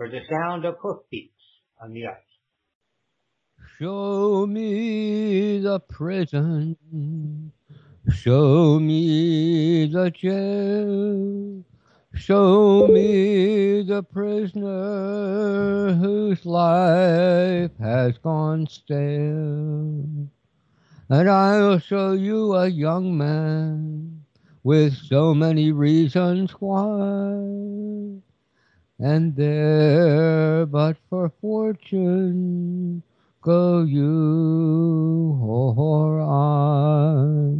for the sound of hoofbeats on the ice. Show me the prison, show me the jail, show me the prisoner whose life has gone stale, and I'll show you a young man with so many reasons why, and there but for fortune go you or I.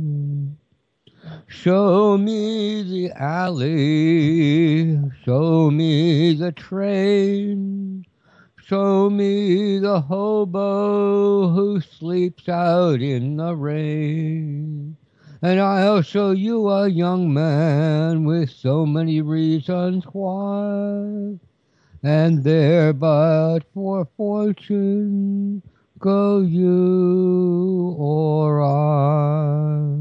Show me the alley, show me the train, show me the hobo who sleeps out in the rain, and I'll show you a young man with so many reasons why, and there but for fortune go you or I.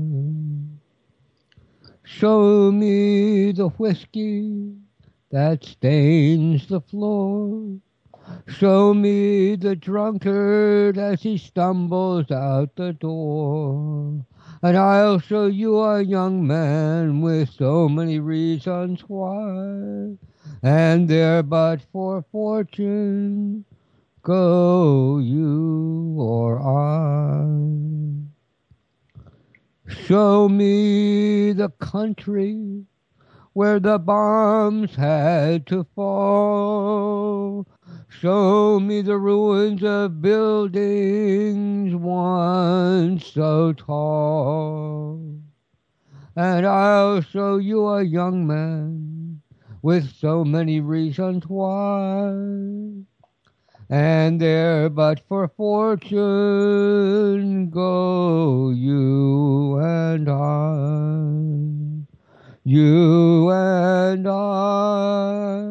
Show me the whiskey that stains the floor, show me the drunkard as he stumbles out the door, and I'll show you a young man with so many reasons why, and there but for fortune go you or I. Show me the country where the bombs had to fall, show me the ruins of buildings once so tall, and I'll show you a young man with so many reasons why, and there but for fortune go you and I, you and I.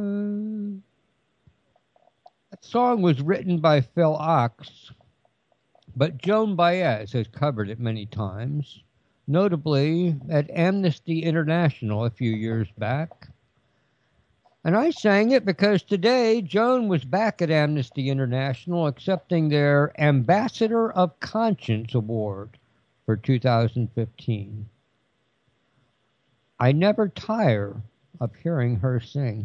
That song was written by Phil Ochs, but Joan Baez has covered it many times, notably at Amnesty International a few years back. And I sang it because today Joan was back at Amnesty International accepting their Ambassador of Conscience Award for 2015. I never tire of hearing her sing.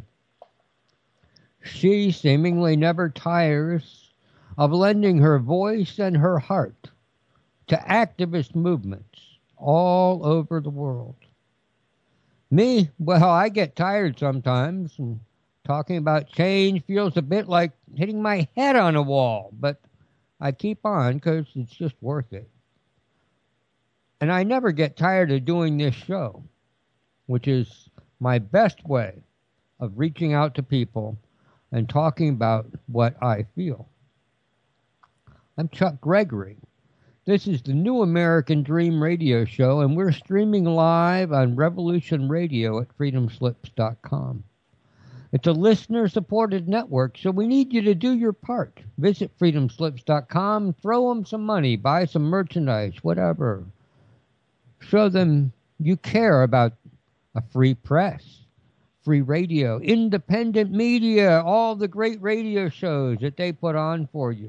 She seemingly never tires of lending her voice and her heart to activist movements all over the world. Me, well, I get tired sometimes, and talking about change feels a bit like hitting my head on a wall, but I keep on because it's just worth it. And I never get tired of doing this show, which is my best way of reaching out to people and talking about what I feel. I'm Chuck Gregory. This is the New American Dream radio show, and we're streaming live on Revolution Radio at freedomslips.com. It's a listener-supported network, so we need you to do your part. Visit freedomslips.com, throw them some money, buy some merchandise, whatever. Show them you care about a free press, free radio, independent media, all the great radio shows that they put on for you.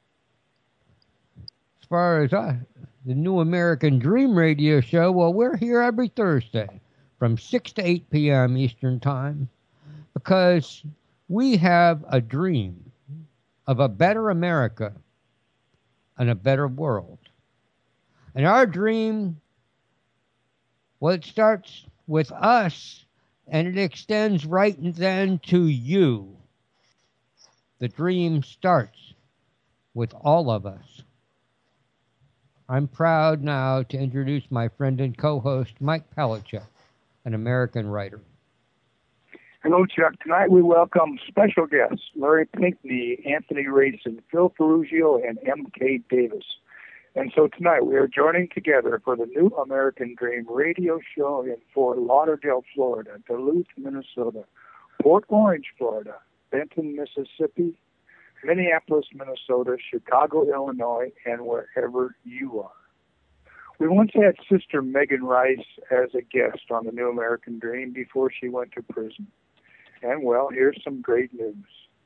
As far as the New American Dream radio show, well, we're here every Thursday from 6 to 8 p.m. Eastern Time because we have a dream of a better America and a better world. And our dream, well, it starts with us and it extends right then to you. The dream starts with all of us. I'm proud now to introduce my friend and co-host, Mike Palachuk, an American writer. Hello, Chuck. Tonight we welcome special guests, Larry Pinckney, Anthony Racin, Phil Ferrugio, and M.K. Davis. And so tonight we are joining together for the New American Dream radio show in Fort Lauderdale, Florida, Duluth, Minnesota, Port Orange, Florida, Benton, Mississippi, Minneapolis, Minnesota, Chicago, Illinois, and wherever you are. We once had Sister Megan Rice as a guest on the New American Dream before she went to prison. And, well, here's some great news.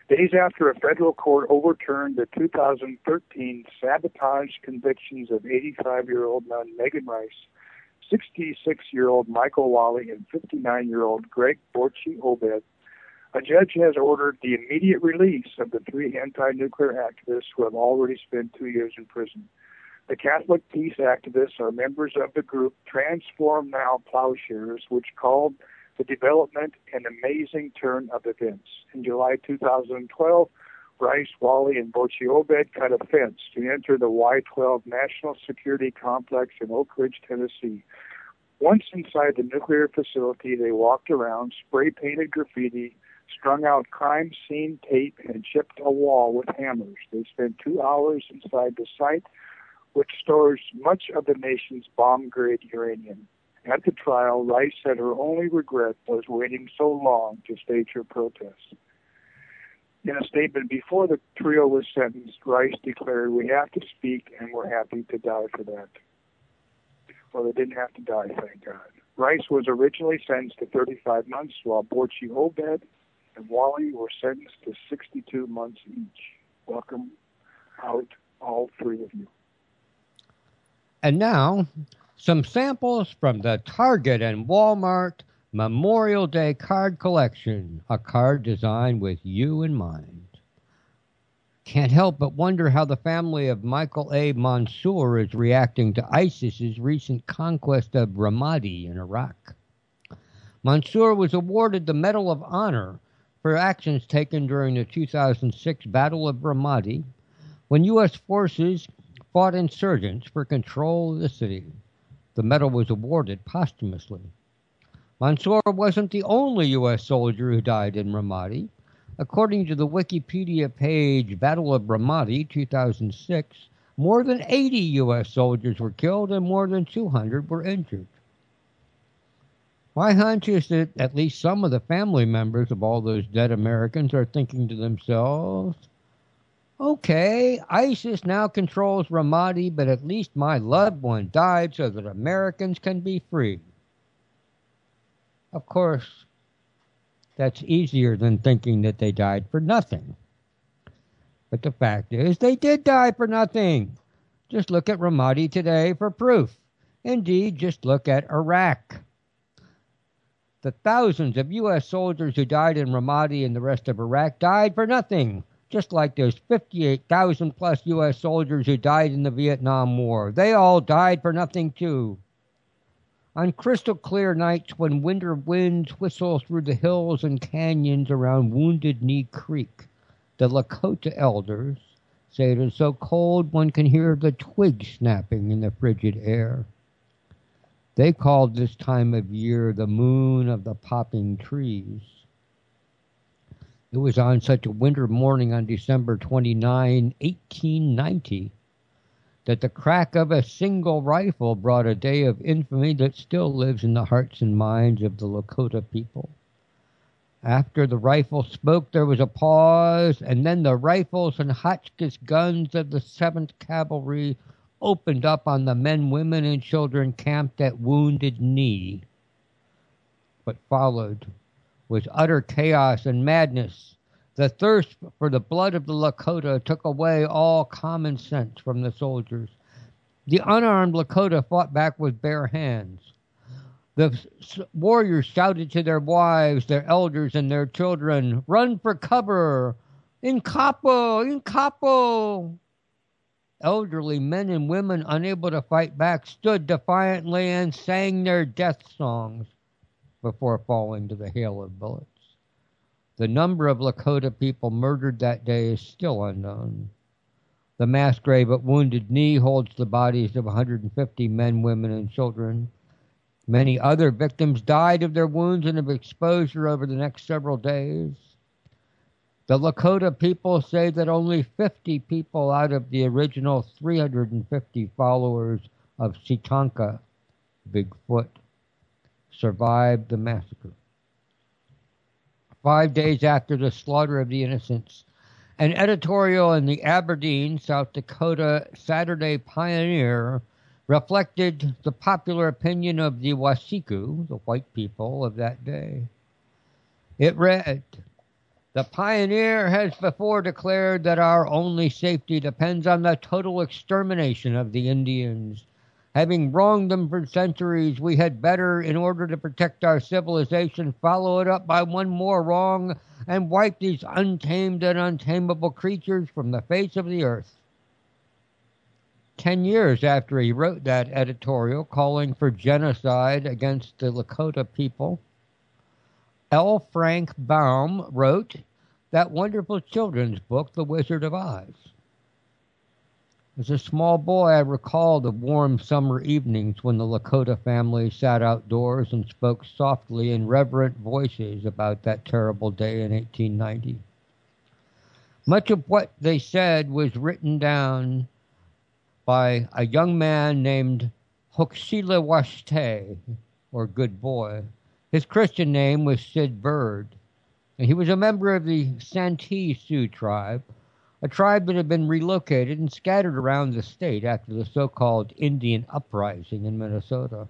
days after a federal court overturned the 2013 sabotage convictions of 85-year-old nun Megan Rice, 66-year-old Michael Wally, and 59-year-old Greg Borchi Obed, a judge has ordered the immediate release of the three anti-nuclear activists who have already spent 2 years in prison. The Catholic peace activists are members of the group Transform Now Plowshares, which called the development an amazing turn of events. In July 2012, Rice, Wally, and Borchi Obed cut a fence to enter the Y-12 National Security Complex in Oak Ridge, Tennessee. Once inside the nuclear facility, they walked around, spray-painted graffiti, strung out crime scene tape, and chipped a wall with hammers. They spent 2 hours inside the site, which stores much of the nation's bomb-grade uranium. At the trial, Rice said her only regret was waiting so long to stage her protest. In a statement before the trio was sentenced, Rice declared, "We have to speak, and we're happy to die for that." Well, they didn't have to die, thank God. Rice was originally sentenced to 35 months, while Borchi Obed and Wally were sentenced to 62 months each. Welcome out, all three of you. And now, some samples from the Target and Walmart Memorial Day card collection, a card designed with you in mind. Can't help but wonder how the family of Michael A. Mansour is reacting to ISIS's recent conquest of Ramadi in Iraq. Mansour was awarded the Medal of Honor for actions taken during the 2006 Battle of Ramadi, when U.S. forces fought insurgents for control of the city. The medal was awarded posthumously. Mansour wasn't the only U.S. soldier who died in Ramadi. According to the Wikipedia page Battle of Ramadi 2006, more than 80 U.S. soldiers were killed and more than 200 were injured. My hunch is that at least some of the family members of all those dead Americans are thinking to themselves, okay, ISIS now controls Ramadi, but at least my loved one died so that Americans can be free. Of course, that's easier than thinking that they died for nothing. But the fact is, they did die for nothing. Just look at Ramadi today for proof. Indeed, just look at Iraq. The thousands of U.S. soldiers who died in Ramadi and the rest of Iraq died for nothing. Just like those 58,000 plus U.S. soldiers who died in the Vietnam War. They all died for nothing too. On crystal clear nights when winter winds whistle through the hills and canyons around Wounded Knee Creek, the Lakota elders say it is so cold one can hear the twigs snapping in the frigid air. They called this time of year the moon of the popping trees. It was on such a winter morning on December 29, 1890, that the crack of a single rifle brought a day of infamy that still lives in the hearts and minds of the Lakota people. After the rifle spoke, there was a pause, and then the rifles and Hotchkiss guns of the 7th Cavalry opened up on the men, women, and children camped at Wounded Knee. What followed was utter chaos and madness. The thirst for the blood of the Lakota took away all common sense from the soldiers. The unarmed Lakota fought back with bare hands. The warriors shouted to their wives, their elders, and their children, "Run for cover! In capo! In capo!" Elderly men and women, unable to fight back, stood defiantly and sang their death songs before falling to the hail of bullets. The number of Lakota people murdered that day is still unknown. The mass grave at Wounded Knee holds the bodies of 150 men, women, and children. Many other victims died of their wounds and of exposure over the next several days. The Lakota people say that only 50 people out of the original 350 followers of Sitanka, Bigfoot, survived the massacre. 5 days after the slaughter of the innocents, an editorial in the Aberdeen, South Dakota Saturday Pioneer reflected the popular opinion of the Wasiku, the white people of that day. It read, The pioneer has before declared that our only safety depends on the total extermination of the Indians. Having wronged them for centuries, we had better, in order to protect our civilization, follow it up by one more wrong and wipe these untamed and untamable creatures from the face of the earth. 10 years after he wrote that editorial calling for genocide against the Lakota people, L. Frank Baum wrote that wonderful children's book, The Wizard of Oz. As a small boy, I recall the warm summer evenings when the Lakota family sat outdoors and spoke softly in reverent voices about that terrible day in 1890. Much of what they said was written down by a young man named Hochschild, or Good Boy. His Christian name was Sid Bird, and he was a member of the Santee Sioux tribe, a tribe that had been relocated and scattered around the state after the so-called Indian Uprising in Minnesota.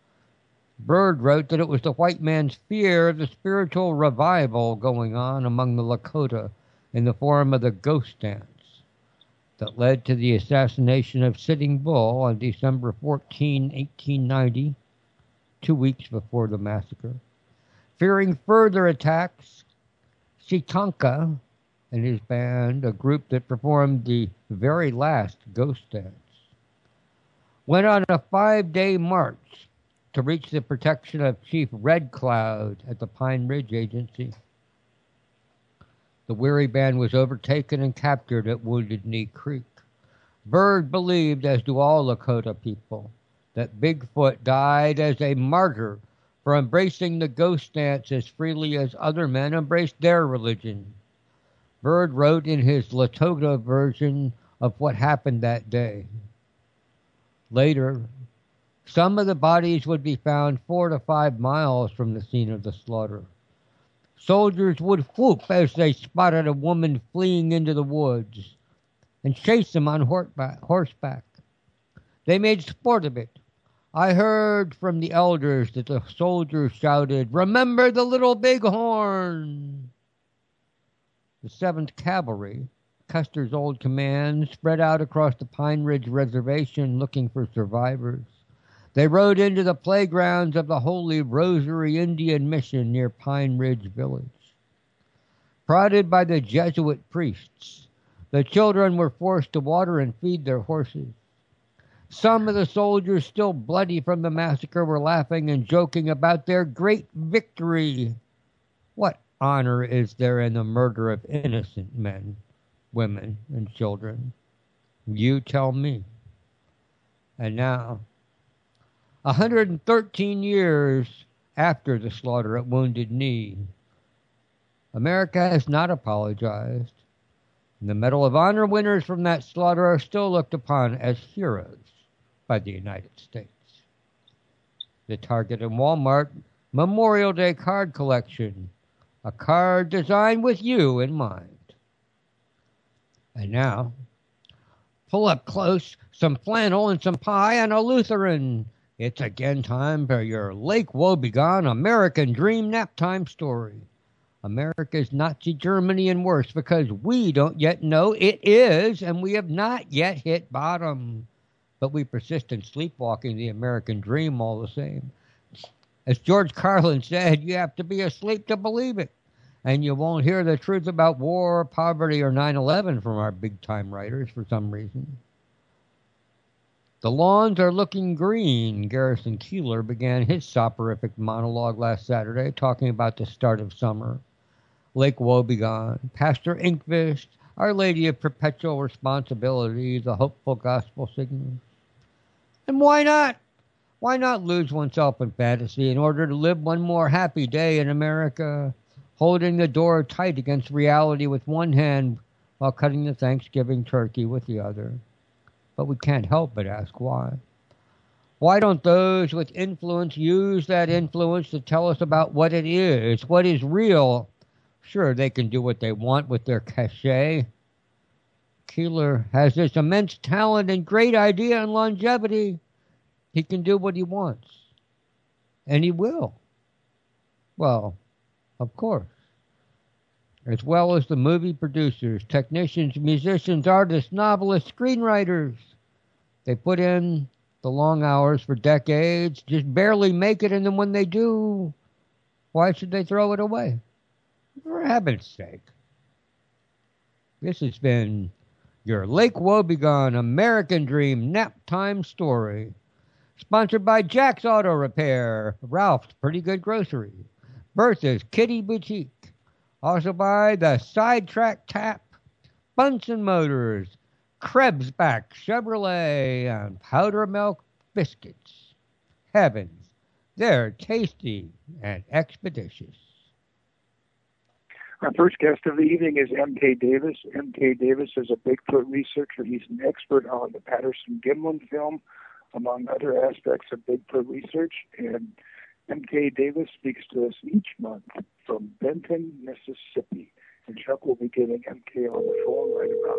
Bird wrote that it was the white man's fear of the spiritual revival going on among the Lakota in the form of the ghost dance that led to the assassination of Sitting Bull on December 14, 1890, 2 weeks before the massacre. Fearing further attacks, Sitanka and his band, a group that performed the very last ghost dance, went on a 5-day march to reach the protection of Chief Red Cloud at the Pine Ridge Agency. The weary band was overtaken and captured at Wounded Knee Creek. Bird believed, as do all Lakota people, that Bigfoot died as a martyr for embracing the ghost dance as freely as other men embraced their religion. Bird wrote in his Lakota version of what happened that day. Later, some of the bodies would be found 4 to 5 miles from the scene of the slaughter. Soldiers would whoop as they spotted a woman fleeing into the woods and chase them on horseback. They made sport of it. I heard from the elders that the soldiers shouted, "Remember the little bighorn!" The 7th Cavalry, Custer's old command, spread out across the Pine Ridge Reservation looking for survivors. They rode into the playgrounds of the Holy Rosary Indian Mission near Pine Ridge Village. Prodded by the Jesuit priests, the children were forced to water and feed their horses. Some of the soldiers, still bloody from the massacre, were laughing and joking about their great victory. What honor is there in the murder of innocent men, women, and children? You tell me. And now, 113 years after the slaughter at Wounded Knee, America has not apologized. And the Medal of Honor winners from that slaughter are still looked upon as heroes by the United States. The Target and Walmart Memorial Day card collection, a card designed with you in mind. And now, pull up close, some flannel and some pie and a Lutheran. It's again time for your Lake Wobegon American Dream Naptime story. America's Nazi Germany and worse, because we don't yet know it is, and we have not yet hit bottom. But we persist in sleepwalking the American dream all the same. As George Carlin said, you have to be asleep to believe it. And you won't hear the truth about war, poverty, or 9/11 from our big-time writers for some reason. The lawns are looking green. Garrison Keillor began his soporific monologue last Saturday talking about the start of summer. Lake Wobegon, Pastor Inkvist, Our Lady of Perpetual Responsibility, the hopeful gospel signals. And why not? Why not lose oneself in fantasy in order to live one more happy day in America, holding the door tight against reality with one hand while cutting the Thanksgiving turkey with the other? But we can't help but ask why. Why don't those with influence use that influence to tell us about what it is, what is real? Sure, they can do what they want with their cachet. Keillor has this immense talent and great idea and longevity. He can do what he wants. And he will. Well, of course. as well as the movie producers, technicians, musicians, artists, novelists, screenwriters. They put in the long hours for decades, just barely make it, and then when they do, why should they throw it away? For heaven's sake. This has been your Lake Wobegon American Dream Nap Time Story. Sponsored by Jack's Auto Repair, Ralph's Pretty Good Grocery, Bertha's Kitty Boutique. Also by the Sidetrack Tap, Bunsen Motors, Krebsbach Chevrolet, and Powder Milk Biscuits. Heavens, they're tasty and expeditious. Our first guest of the evening is M.K. Davis. M.K. Davis is a Bigfoot researcher. He's an expert on the Patterson-Gimlin film, among other aspects of Bigfoot research. And M.K. Davis speaks to us each month from Benton, Mississippi. And Chuck will be getting M.K. on the phone right about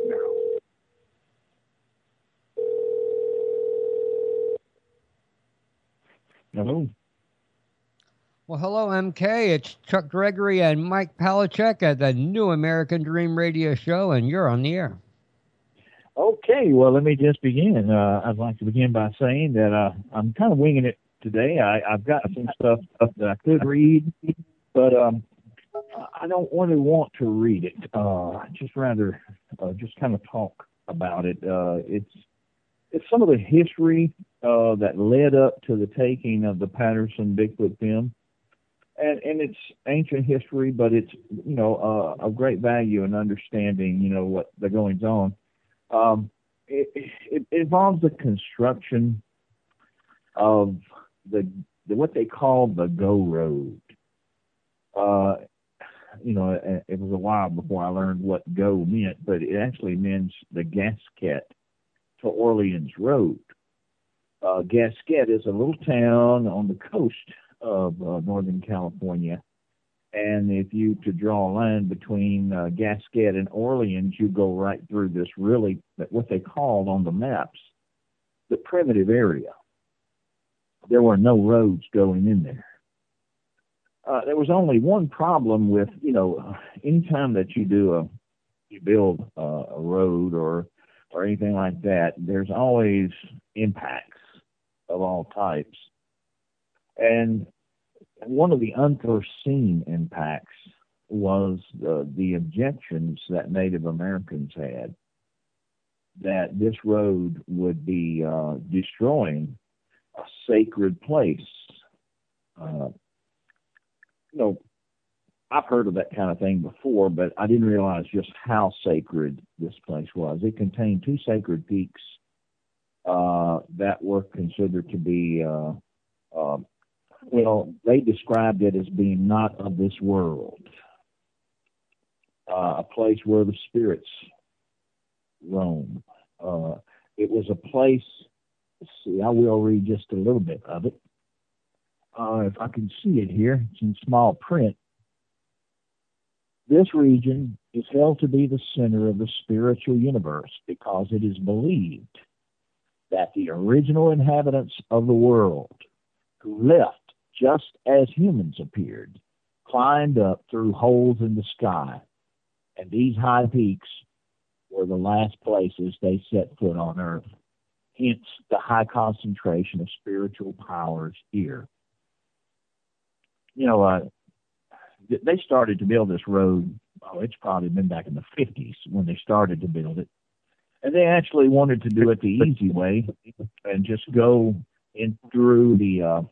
now. Hello. Well, hello, MK. It's Chuck Gregory and Mike Palachuk at the New American Dream Radio Show, and you're on the air. Okay, well, let me just begin. I'd like to begin by saying that I'm kind of winging it today. I've got some stuff that I could read, but I don't really want to read it. Just rather just kind of talk about it. It's some of the history that led up to the taking of the Patterson Bigfoot film. And it's ancient history, but it's, of great value in understanding, what the goings on. It involves the construction of what they call the Go Road. It was a while before I learned what go meant, but it actually means the Gasquet to Orleans Road. Gasquet is a little town on the coast of Northern California, and if you to draw a line between Gasquet and Orleans, you go right through this really what they called on the maps the primitive area. There were no roads going in there. There was only one problem with anytime that you build a road or anything like that, there's always impacts of all types. And one of the unforeseen impacts was the objections that Native Americans had that this road would be destroying a sacred place. I've heard of that kind of thing before, but I didn't realize just how sacred this place was. It contained two sacred peaks that were considered to be they described it as being not of this world, a place where the spirits roam. It was a place, let's see, I will read just a little bit of it. If I can see it here, it's in small print. This region is held to be the center of the spiritual universe because it is believed that the original inhabitants of the world who left just as humans appeared, climbed up through holes in the sky, and these high peaks were the last places they set foot on Earth. Hence the high concentration of spiritual powers here. They started to build this road, it's probably been back in the 50s when they started to build it. And they actually wanted to do it the easy way and just go in through the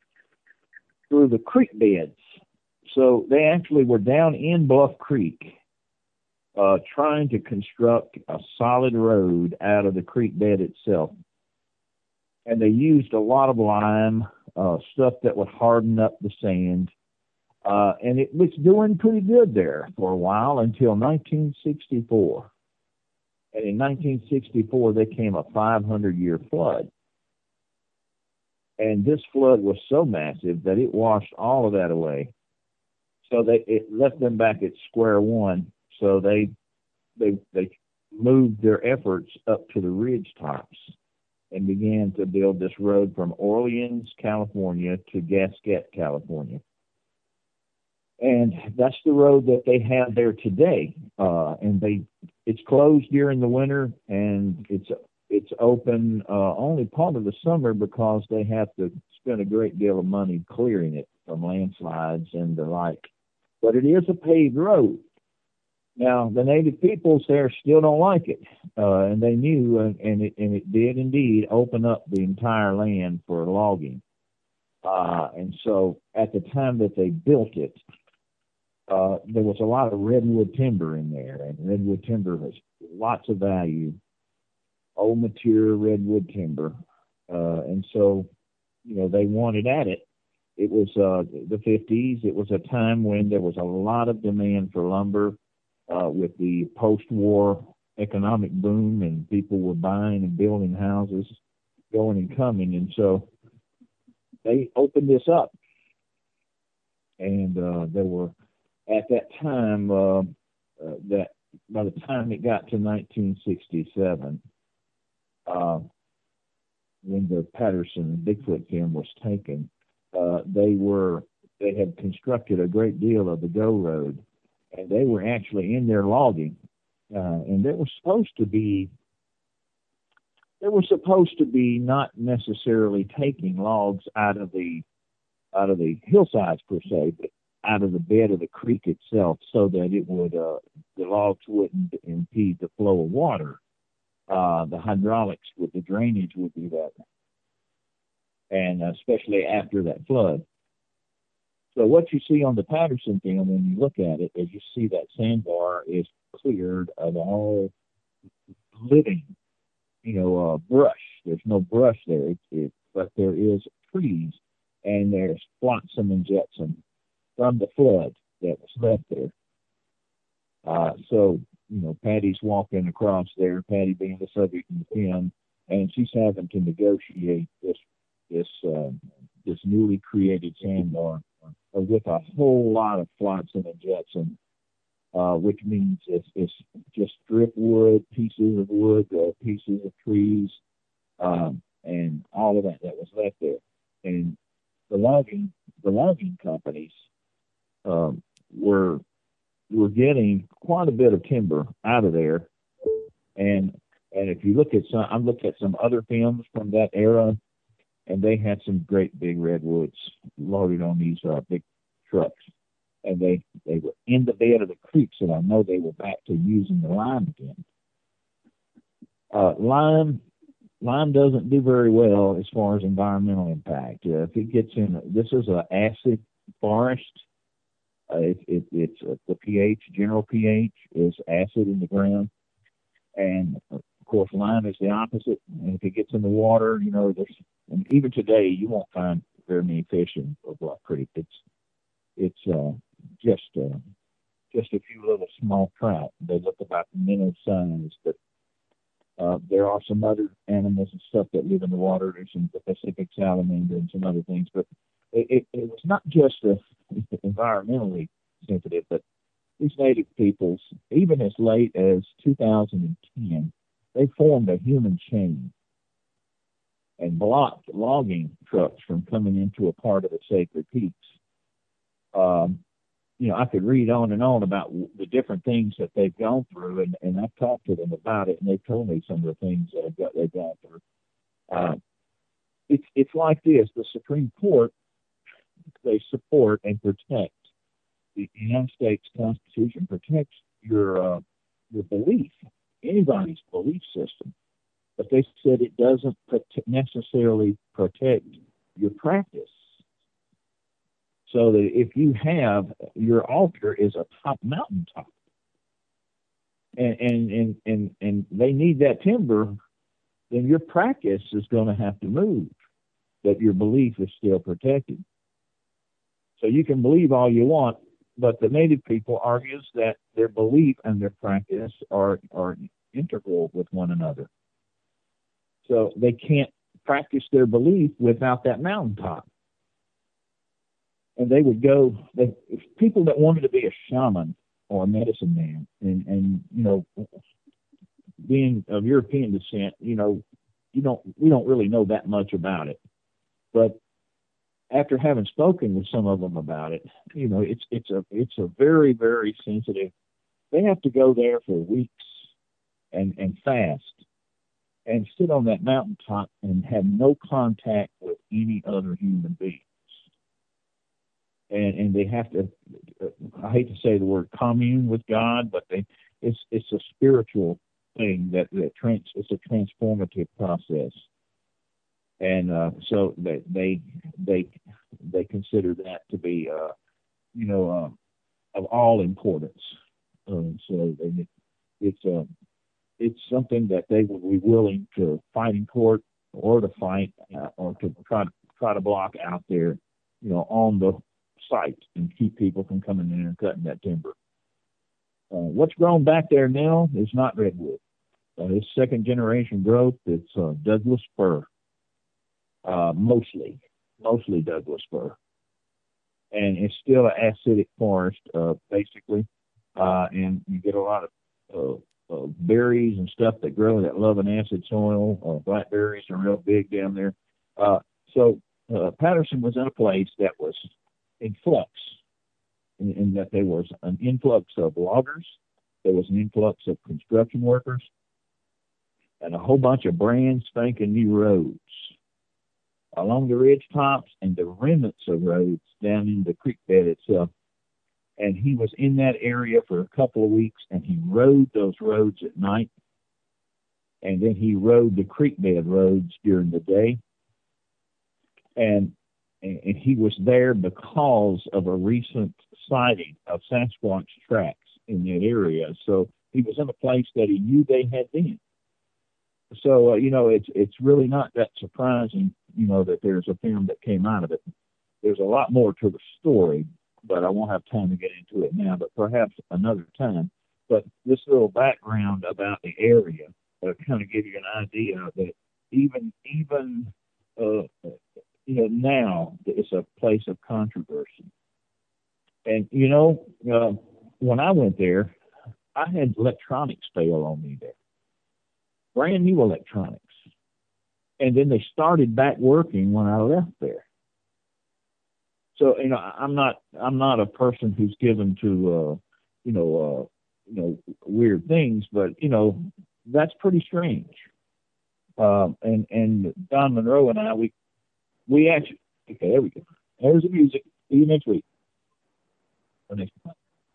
creek beds. So they actually were down in Bluff Creek trying to construct a solid road out of the creek bed itself. And they used a lot of lime, stuff that would harden up the sand. And it was doing pretty good there for a while until 1964. And in 1964, there came a 500-year flood. And this flood was so massive that it washed all of that away. So it left them back at square one. So they moved their efforts up to the ridge tops and began to build this road from Orleans, California to Gasquet, California. And that's the road that they have there today. It's closed during the winter, and it's open only part of the summer because they have to spend a great deal of money clearing it from landslides and the like. But it is a paved road. Now, the native peoples there still don't like it, and they knew, and it did indeed open up the entire land for logging. And so at the time that they built it, there was a lot of redwood timber in there, and redwood timber has lots of value, old mature redwood timber. And so, they wanted at it. It was the 50s. It was a time when there was a lot of demand for lumber with the post-war economic boom, and people were buying and building houses, going and coming. And so they opened this up. And there were, at that time, that by the time it got to 1967, when the Patterson Bigfoot film was taken, they had constructed a great deal of the Go Road, and they were actually in there logging, and they were supposed to be not necessarily taking logs out of the hillsides per se, but out of the bed of the creek itself, so that it would the logs wouldn't impede the flow of water. The hydraulics with the drainage would be better, and especially after that flood. So what you see on the Patterson film, when you look at it, is you see that sandbar is cleared of all living, brush. There's no brush there, but there is trees, and there's flotsam and jetsam from the flood that was left there. So, Patty's walking across there, Patty being the subject in the film, and she's having to negotiate this newly created sandbar with a whole lot of flotsam and jetsam, which means it's just driftwood, pieces of wood, pieces of trees, and all of that was left there. And the logging companies were getting quite a bit of timber out of there, and if you look at I've looked at some other films from that era, and they had some great big redwoods loaded on these big trucks, and they were in the bed of the creek, so I know they were back to using the lime again. Lime doesn't do very well as far as environmental impact. If it gets in, this is an acid forest. It's the pH, general pH is acid in the ground, and of course lime is the opposite. And if it gets in the water, and even today you won't find very many fish in Black Creek. It's just a few little small trout. They look about minnow size, but there are some other animals and stuff that live in the water. There's some Pacific salamander and some other things, but it was not just environmentally sensitive, but these native peoples, even as late as 2010, they formed a human chain and blocked logging trucks from coming into a part of the Sacred Peaks. I could read on and on about the different things that they've gone through, and I've talked to them about it, and they've told me some of the things that they've gone through. It's like this: the Supreme Court, they support and protect. The United States Constitution protects your belief, anybody's belief system, but they said it doesn't necessarily protect your practice. So that if you have your altar is a top mountaintop, and they need that timber, then your practice is going to have to move, but your belief is still protected. So you can believe all you want, but the native people argues that their belief and their practice are integral with one another. So they can't practice their belief without that mountaintop. And they would go, people that wanted to be a shaman or a medicine man, and being of European descent, we don't really know that much about it. But after having spoken with some of them about it, it's a very, very sensitive. They have to go there for weeks and fast and sit on that mountaintop and have no contact with any other human beings. And they have to, I hate to say the word commune with God, but it's a spiritual thing it's a transformative process. And so they consider that to be, of all importance. So it's something that they would be willing to fight in court or to fight or to try to block out there, on the site and keep people from coming in and cutting that timber. What's grown back there now is not redwood. It's second generation growth. It's Douglas fir, mostly Douglas fir, and it's still an acidic forest, basically. And you get a lot of berries and stuff that grow that love an acid soil. Blackberries are real big down there. So Patterson was in a place that was in flux, in that there was an influx of loggers, there was an influx of construction workers, and a whole bunch of brand spanking new roads along the ridge tops and the remnants of roads down in the creek bed itself. And he was in that area for a couple of weeks, and he rode those roads at night, and then he rode the creek bed roads during the day. And he was there because of a recent sighting of Sasquatch tracks in that area. So he was in a place that he knew they had been. So, it's really not that surprising, that there's a film that came out of it. There's a lot more to the story, but I won't have time to get into it now, but perhaps another time. But this little background about the area kind of give you an idea that even now it's a place of controversy. And, when I went there, I had electronics fail on me there. Brand new electronics. And then they started back working when I left there. So, I'm not a person who's given to, weird things, but, that's pretty strange. And Don Monroe and I, we actually, okay, there we go. There's the music. See you next week. Or next month.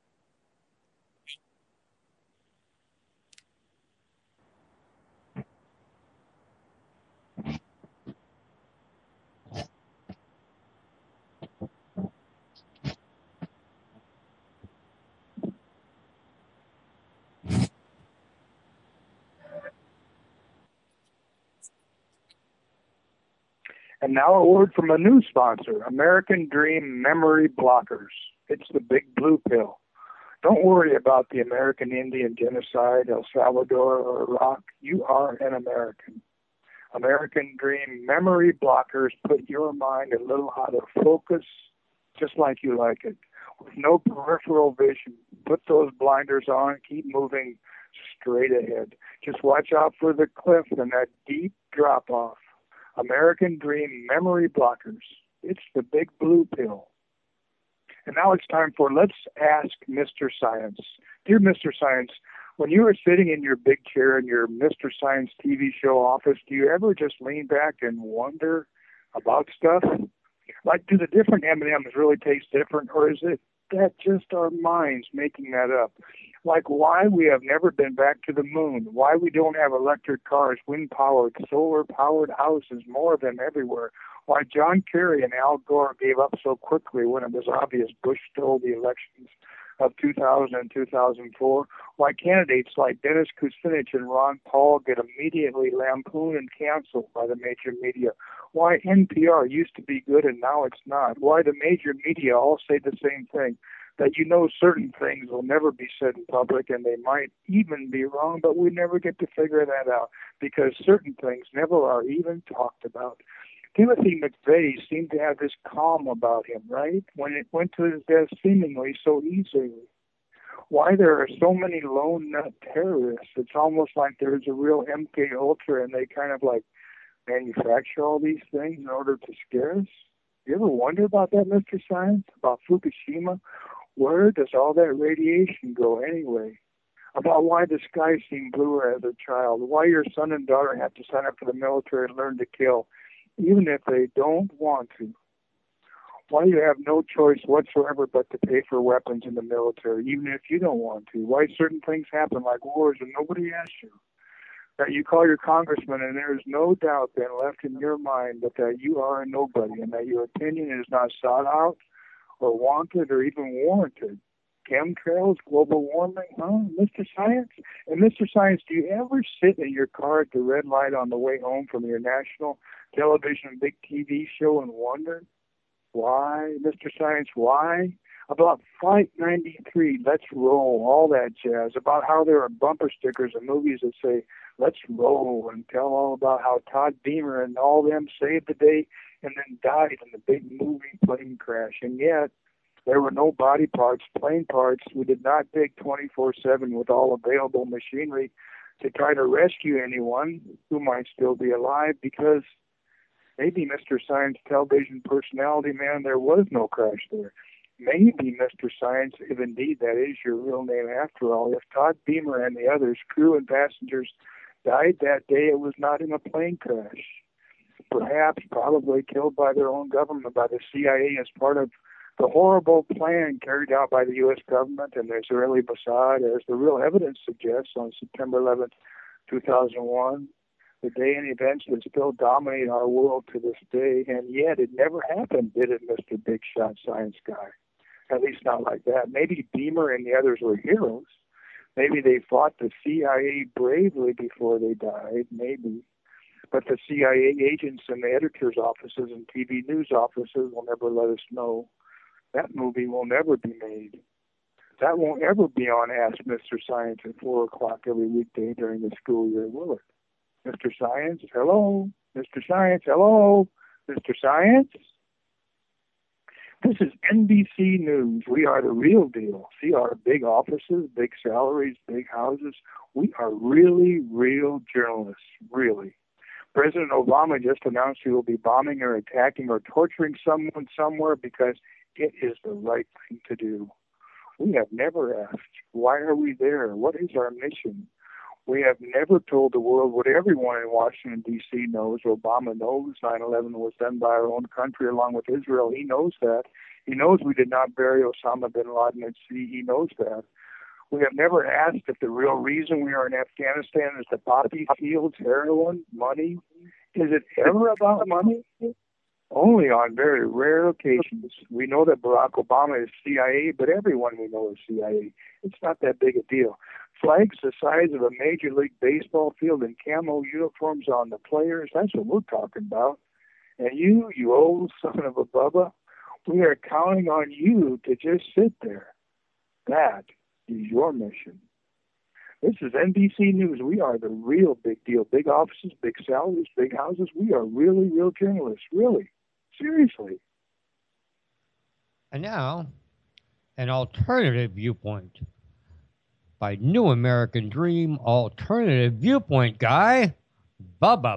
And now a word from a new sponsor, American Dream Memory Blockers. It's the big blue pill. Don't worry about the American Indian genocide, El Salvador, or Iraq. You are an American. American Dream Memory Blockers put your mind a little out of focus, just like you like it. With no peripheral vision, put those blinders on, keep moving straight ahead. Just watch out for the cliff and that deep drop-off. American Dream Memory Blockers. It's the big blue pill. And now it's time for Let's Ask Mr. Science. Dear Mr. Science, when you are sitting in your big chair in your Mr. Science TV show office, do you ever just lean back and wonder about stuff? Like, do the different M&Ms really taste different, or is it that just our minds making that up? Like why we have never been back to the moon, why we don't have electric cars, wind-powered, solar-powered houses, more of them everywhere, why John Kerry and Al Gore gave up so quickly when it was obvious Bush stole the elections of 2000 and 2004, why candidates like Dennis Kucinich and Ron Paul get immediately lampooned and canceled by the major media, why NPR used to be good and now it's not, why the major media all say the same thing, that certain things will never be said in public and they might even be wrong, but we never get to figure that out because certain things never are even talked about. Timothy McVeigh seemed to have this calm about him, right? When it went to his death seemingly so easily. Why there are so many lone nut terrorists? It's almost like there's a real MK Ultra and they kind of like manufacture all these things in order to scare us. You ever wonder about that, Mr. Science? About Fukushima? Where does all that radiation go anyway? About why the sky seemed bluer as a child? Why your son and daughter have to sign up for the military and learn to kill, even if they don't want to? Why you have no choice whatsoever but to pay for weapons in the military, even if you don't want to? Why certain things happen, like wars, and nobody asks you? That you call your congressman, and there is no doubt then left in your mind that you are a nobody, and that your opinion is not sought out or wanted or even warranted. Chemtrails, global warming, huh, Mr. Science? And Mr. Science, do you ever sit in your car at the red light on the way home from your national television big TV show and wonder? Why, Mr. Science, why? About Flight 93, Let's Roll, all that jazz, about how there are bumper stickers and movies that say, let's roll, and tell all about how Todd Beamer and all them saved the day and then died in the big movie plane crash. And yet, there were no body parts, plane parts. We did not dig 24/7 with all available machinery to try to rescue anyone who might still be alive, because maybe, Mr. Science television personality man, there was no crash there. Maybe, Mr. Science, if indeed that is your real name after all, if Todd Beamer and the others, crew and passengers, died that day, it was not in a plane crash. Perhaps, probably killed by their own government, by the CIA, as part of the horrible plan carried out by the U.S. government and the Israeli Mossad, as the real evidence suggests, on September 11th, 2001, the day and events that still dominate our world to this day. And yet it never happened, did it, Mr. Big Shot Science Guy? At least not like that. Maybe Beamer and the others were heroes. Maybe they fought the CIA bravely before they died, maybe. But the CIA agents and the editors' offices and TV news offices will never let us know. That movie will never be made. That won't ever be on Ask Mr. Science at 4 o'clock every weekday during the school year, will it? Mr. Science, hello? Mr. Science, hello? Mr. Science? This is NBC News. We are the real deal. See our big offices, big salaries, big houses. We are really real journalists, really. President Obama just announced he will be bombing or attacking or torturing someone somewhere because it is the right thing to do. We have never asked, why are we there? What is our mission? We have never told the world what everyone in Washington, D.C. knows. Obama knows 9/11 was done by our own country along with Israel. He knows that. He knows we did not bury Osama bin Laden at sea. He knows that. We have never asked if the real reason we are in Afghanistan is the poppy fields, heroin, money. Is it ever about money? Only on very rare occasions. We know that Barack Obama is CIA, but everyone we know is CIA. It's not that big a deal. Flags the size of a Major League Baseball field and camo uniforms on the players, that's what we're talking about. And you old son of a Bubba, we are counting on you to just sit there. That is your mission. This is NBC News. We are the real big deal. Big offices, big salaries, big houses. We are really real journalists. Really. Seriously. And now, an alternative viewpoint by New American Dream Alternative Viewpoint guy, Bubba.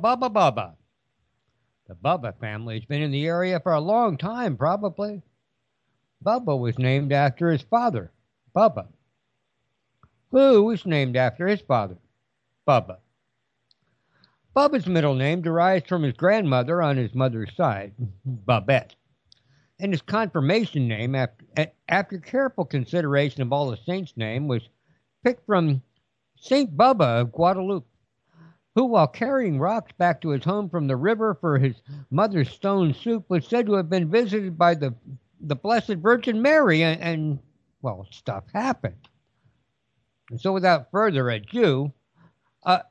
The Bubba family has been in the area for a long time, probably. Bubba was named after his father, Bubba. Who was named after his father, Bubba. Bubba's middle name derives from his grandmother on his mother's side, Babette, and his confirmation name, after careful consideration of all the saints' name, was picked from Saint Bubba of Guadalupe, who, while carrying rocks back to his home from the river for his mother's stone soup, was said to have been visited by the Blessed Virgin Mary, and well, stuff happened. And so without further ado, a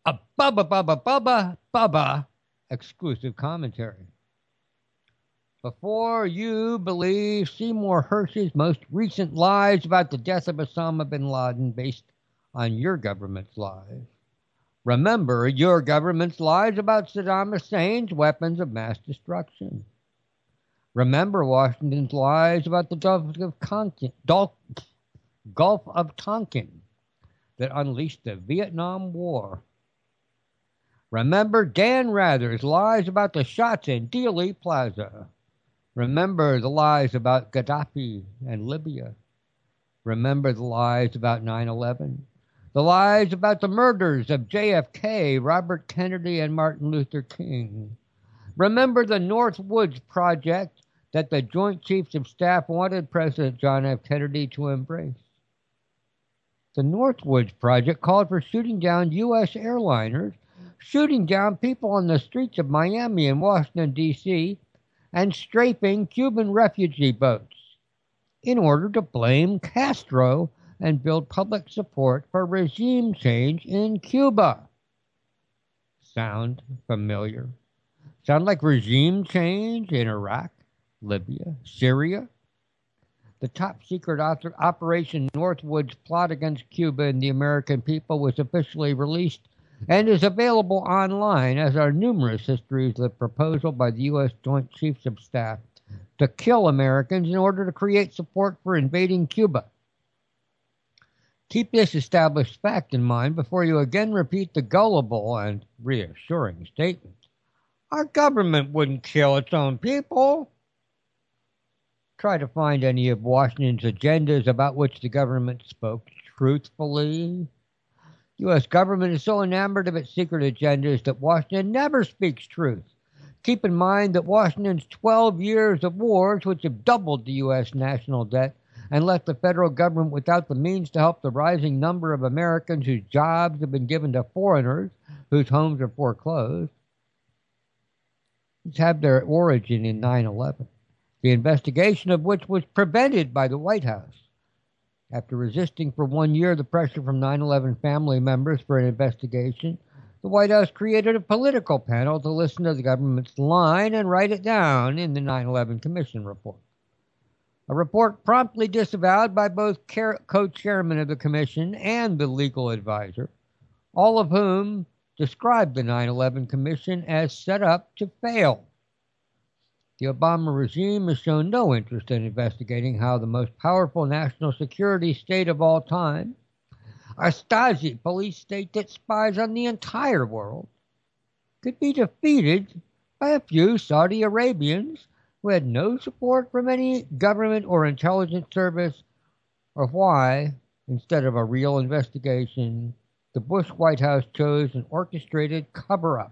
Bubba exclusive commentary. Before you believe Seymour Hersh's most recent lies about the death of Osama bin Laden based on your government's lies, remember your government's lies about Saddam Hussein's weapons of mass destruction. Remember Washington's lies about the Gulf of Tonkin that unleashed the Vietnam War. Remember Dan Rather's lies about the shots in Dealey Plaza. Remember the lies about Gaddafi and Libya. Remember the lies about 9/11. The lies about the murders of JFK, Robert Kennedy, and Martin Luther King. Remember the Northwoods Project that the Joint Chiefs of Staff wanted President John F. Kennedy to embrace. The Northwoods Project called for shooting down U.S. airliners, shooting down people on the streets of Miami and Washington, D.C., and strafing Cuban refugee boats in order to blame Castro and build public support for regime change in Cuba. Sound familiar? Sound like regime change in Iraq, Libya, Syria? The top-secret Operation Northwoods plot against Cuba and the American people was officially released and is available online, as are numerous histories of the proposal by the U.S. Joint Chiefs of Staff to kill Americans in order to create support for invading Cuba. Keep this established fact in mind before you again repeat the gullible and reassuring statement. Our government wouldn't kill its own people. Try to find any of Washington's agendas about which the government spoke truthfully. The U.S. government is so enamored of its secret agendas that Washington never speaks truth. Keep in mind that Washington's 12 years of wars, which have doubled the U.S. national debt and left the federal government without the means to help the rising number of Americans whose jobs have been given to foreigners whose homes are foreclosed, have their origin in 9/11, the investigation of which was prevented by the White House. After resisting for 1 year the pressure from 9/11 family members for an investigation, the White House created a political panel to listen to the government's line and write it down in the 9/11 Commission report. A report promptly disavowed by both co-chairmen of the commission and the legal advisor, all of whom described the 9/11 Commission as set up to fail. The Obama regime has shown no interest in investigating how the most powerful national security state of all time, a Stasi police state that spies on the entire world, could be defeated by a few Saudi Arabians who had no support from any government or intelligence service, or why, instead of a real investigation, the Bush White House chose an orchestrated cover-up.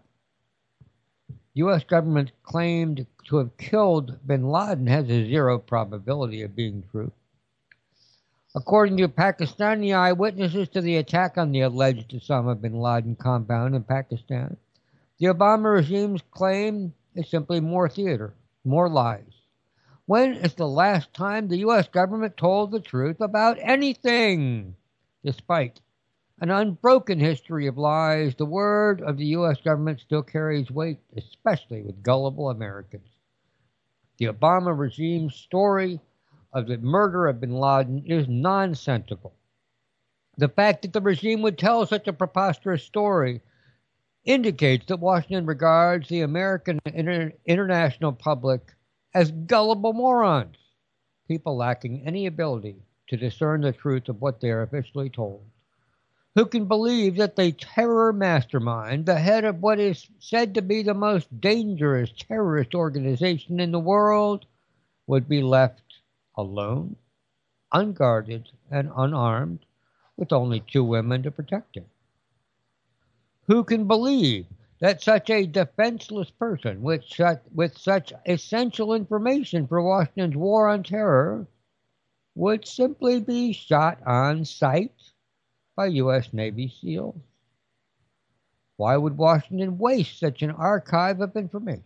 The U.S. government claimed to have killed bin Laden has a zero probability of being true. According to Pakistani eyewitnesses to the attack on the alleged Osama bin Laden compound in Pakistan, the Obama regime's claim is simply more theater, more lies. When is the last time the U.S. government told the truth about anything? Despite an unbroken history of lies, the word of the U.S. government still carries weight, especially with gullible Americans. The Obama regime's story of the murder of bin Laden is nonsensical. The fact that the regime would tell such a preposterous story indicates that Washington regards the American and international public as gullible morons, people lacking any ability to discern the truth of what they are officially told. Who can believe that the terror mastermind, the head of what is said to be the most dangerous terrorist organization in the world, would be left alone, unguarded, and unarmed, with only 2 women to protect him? Who can believe that such a defenseless person with such essential information for Washington's war on terror would simply be shot on sight by U.S. Navy SEALs? Why would Washington waste such an archive of information?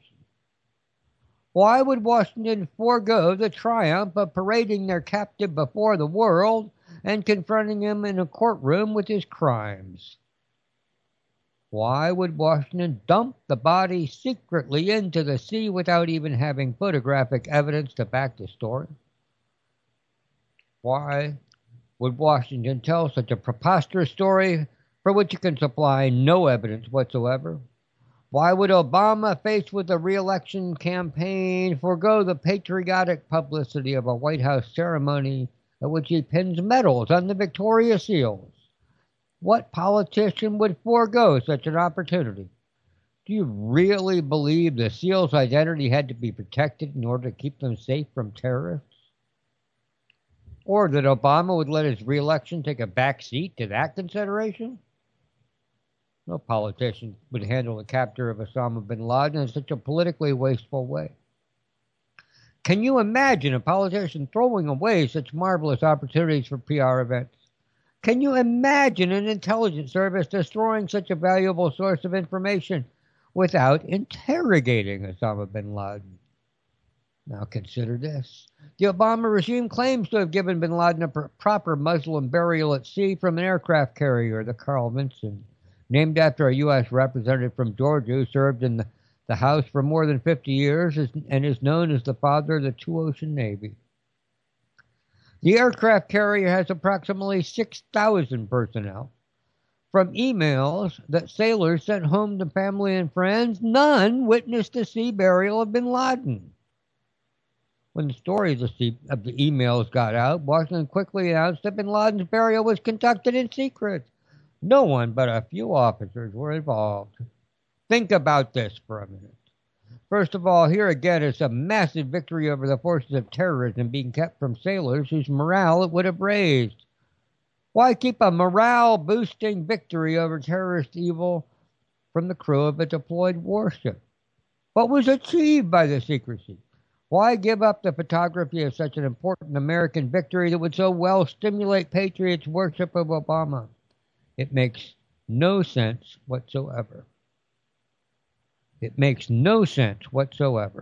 Why would Washington forego the triumph of parading their captive before the world and confronting him in a courtroom with his crimes? Why would Washington dump the body secretly into the sea without even having photographic evidence to back the story? Why would Washington tell such a preposterous story for which it can supply no evidence whatsoever? Why would Obama, faced with a re-election campaign, forego the patriotic publicity of a White House ceremony at which he pins medals on the Victoria SEALs? What politician would forego such an opportunity Do you really believe the SEALs' identity had to be protected in order to keep them safe from terrorists? Or that Obama would let his reelection take a back seat to that consideration? No politician would handle the capture of Osama bin Laden in such a politically wasteful way. Can you imagine a politician throwing away such marvelous opportunities for PR events? Can you imagine an intelligence service destroying such a valuable source of information without interrogating Osama bin Laden? Now consider this. The Obama regime claims to have given bin Laden a proper Muslim burial at sea from an aircraft carrier, the Carl Vinson, named after a U.S. representative from Georgia who served in the House for more than 50 years and is known as the father of the two-ocean Navy. The aircraft carrier has approximately 6,000 personnel. From emails that sailors sent home to family and friends, none witnessed the sea burial of bin Laden. When the story of the emails got out, Washington quickly announced that bin Laden's burial was conducted in secret. No one but a few officers were involved. Think about this for a minute. First of all, here again is a massive victory over the forces of terrorism being kept from sailors whose morale it would have raised. Why keep a morale-boosting victory over terrorist evil from the crew of a deployed warship? What was achieved by the secrecy? Why give up the photography of such an important American victory that would so well stimulate patriots' worship of Obama? It makes no sense whatsoever. It makes no sense whatsoever.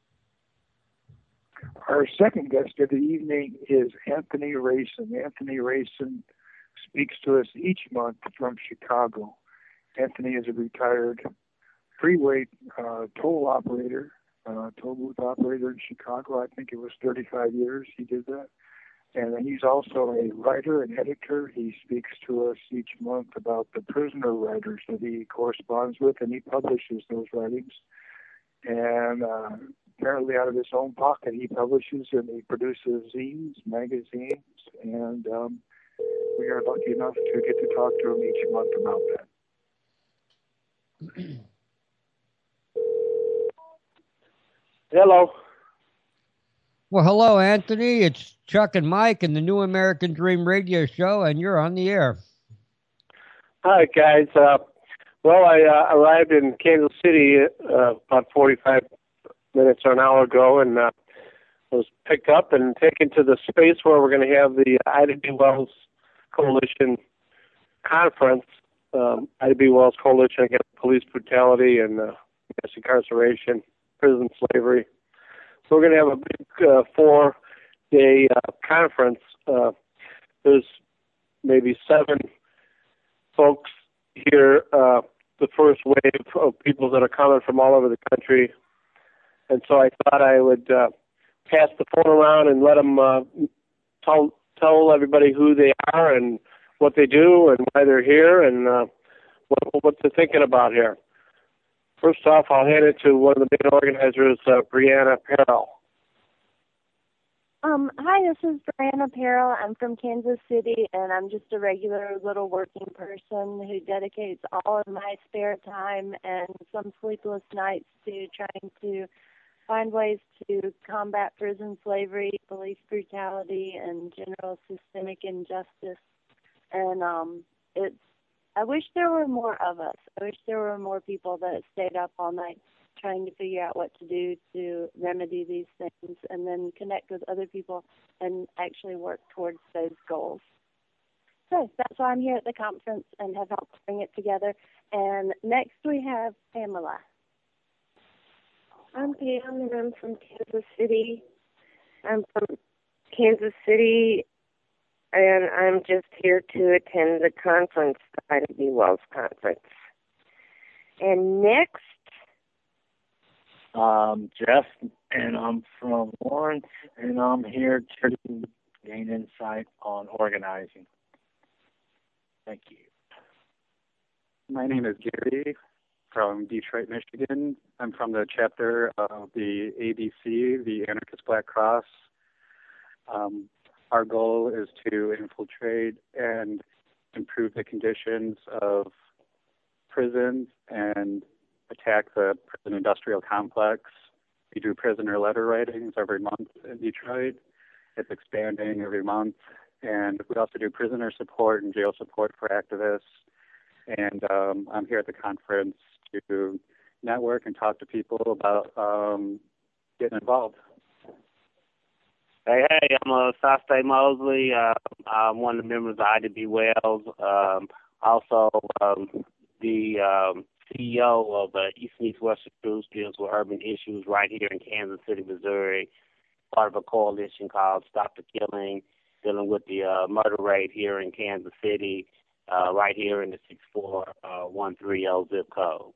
Our second guest of the evening is Anthony Rayson. Anthony Rayson speaks to us each month from Chicago. Anthony is a retired freeway toll operator, toll booth operator in Chicago. I think it was 35 years he did that. And he's also a writer and editor. He speaks to us each month about the prisoner writers that he corresponds with, and he publishes those writings. And apparently out of his own pocket, he publishes and he produces zines, magazines, and we are lucky enough to get to talk to him each month about that. Hello. Well, hello, Anthony. It's Chuck and Mike in the New American Dream radio show, and you're on the air. Hi, guys. Well, I arrived in Kansas City about 45 minutes or an hour ago, and was picked up and taken to the space where we're going to have the Ida B. Wells Coalition conference. Ida B. Wells Coalition Against Police Brutality and Mass Incarceration, Prison Slavery. So we're going to have a big 4-day conference. There's maybe 7 folks here, the first wave of people that are coming from all over the country. And so I thought I would pass the phone around and let them tell everybody who they are and what they do and why they're here and what they're thinking about here. First off, I'll hand it to one of the main organizers, Brianna Perrell. Hi, this is Brianna Perrell. I'm from Kansas City, and I'm just a regular little working person who dedicates all of my spare time and some sleepless nights to trying to find ways to combat prison slavery, police brutality, and general systemic injustice. And I wish there were more of us. I wish there were more people that stayed up all night trying to figure out what to do to remedy these things and then connect with other people and actually work towards those goals. So that's why I'm here at the conference and have helped bring it together. And next we have Pamela. I'm Pam, and I'm from Kansas City. I'm from Kansas City, and I'm just here to attend the conference, the Ida B. Wells conference. And next, Jeff, and I'm from Lawrence, and I'm here to gain insight on organizing. Thank you. My name is Gary from Detroit, Michigan. I'm from the chapter of the ABC, the Anarchist Black Cross. Our goal is to infiltrate and improve the conditions of prisons and attack the prison industrial complex. We do prisoner letter writings every month in Detroit. It's expanding every month. And we also do prisoner support and jail support for activists. And I'm here at the conference to network and talk to people about getting involved. Hey, I'm Saste Mosley. I'm one of the members of IDB Wells. Also, the CEO of Eastern East Western Groups deals with urban issues right here in Kansas City, Missouri. Part of a coalition called Stop the Killing, dealing with the murder rate here in Kansas City, right here in the 64130 zip code.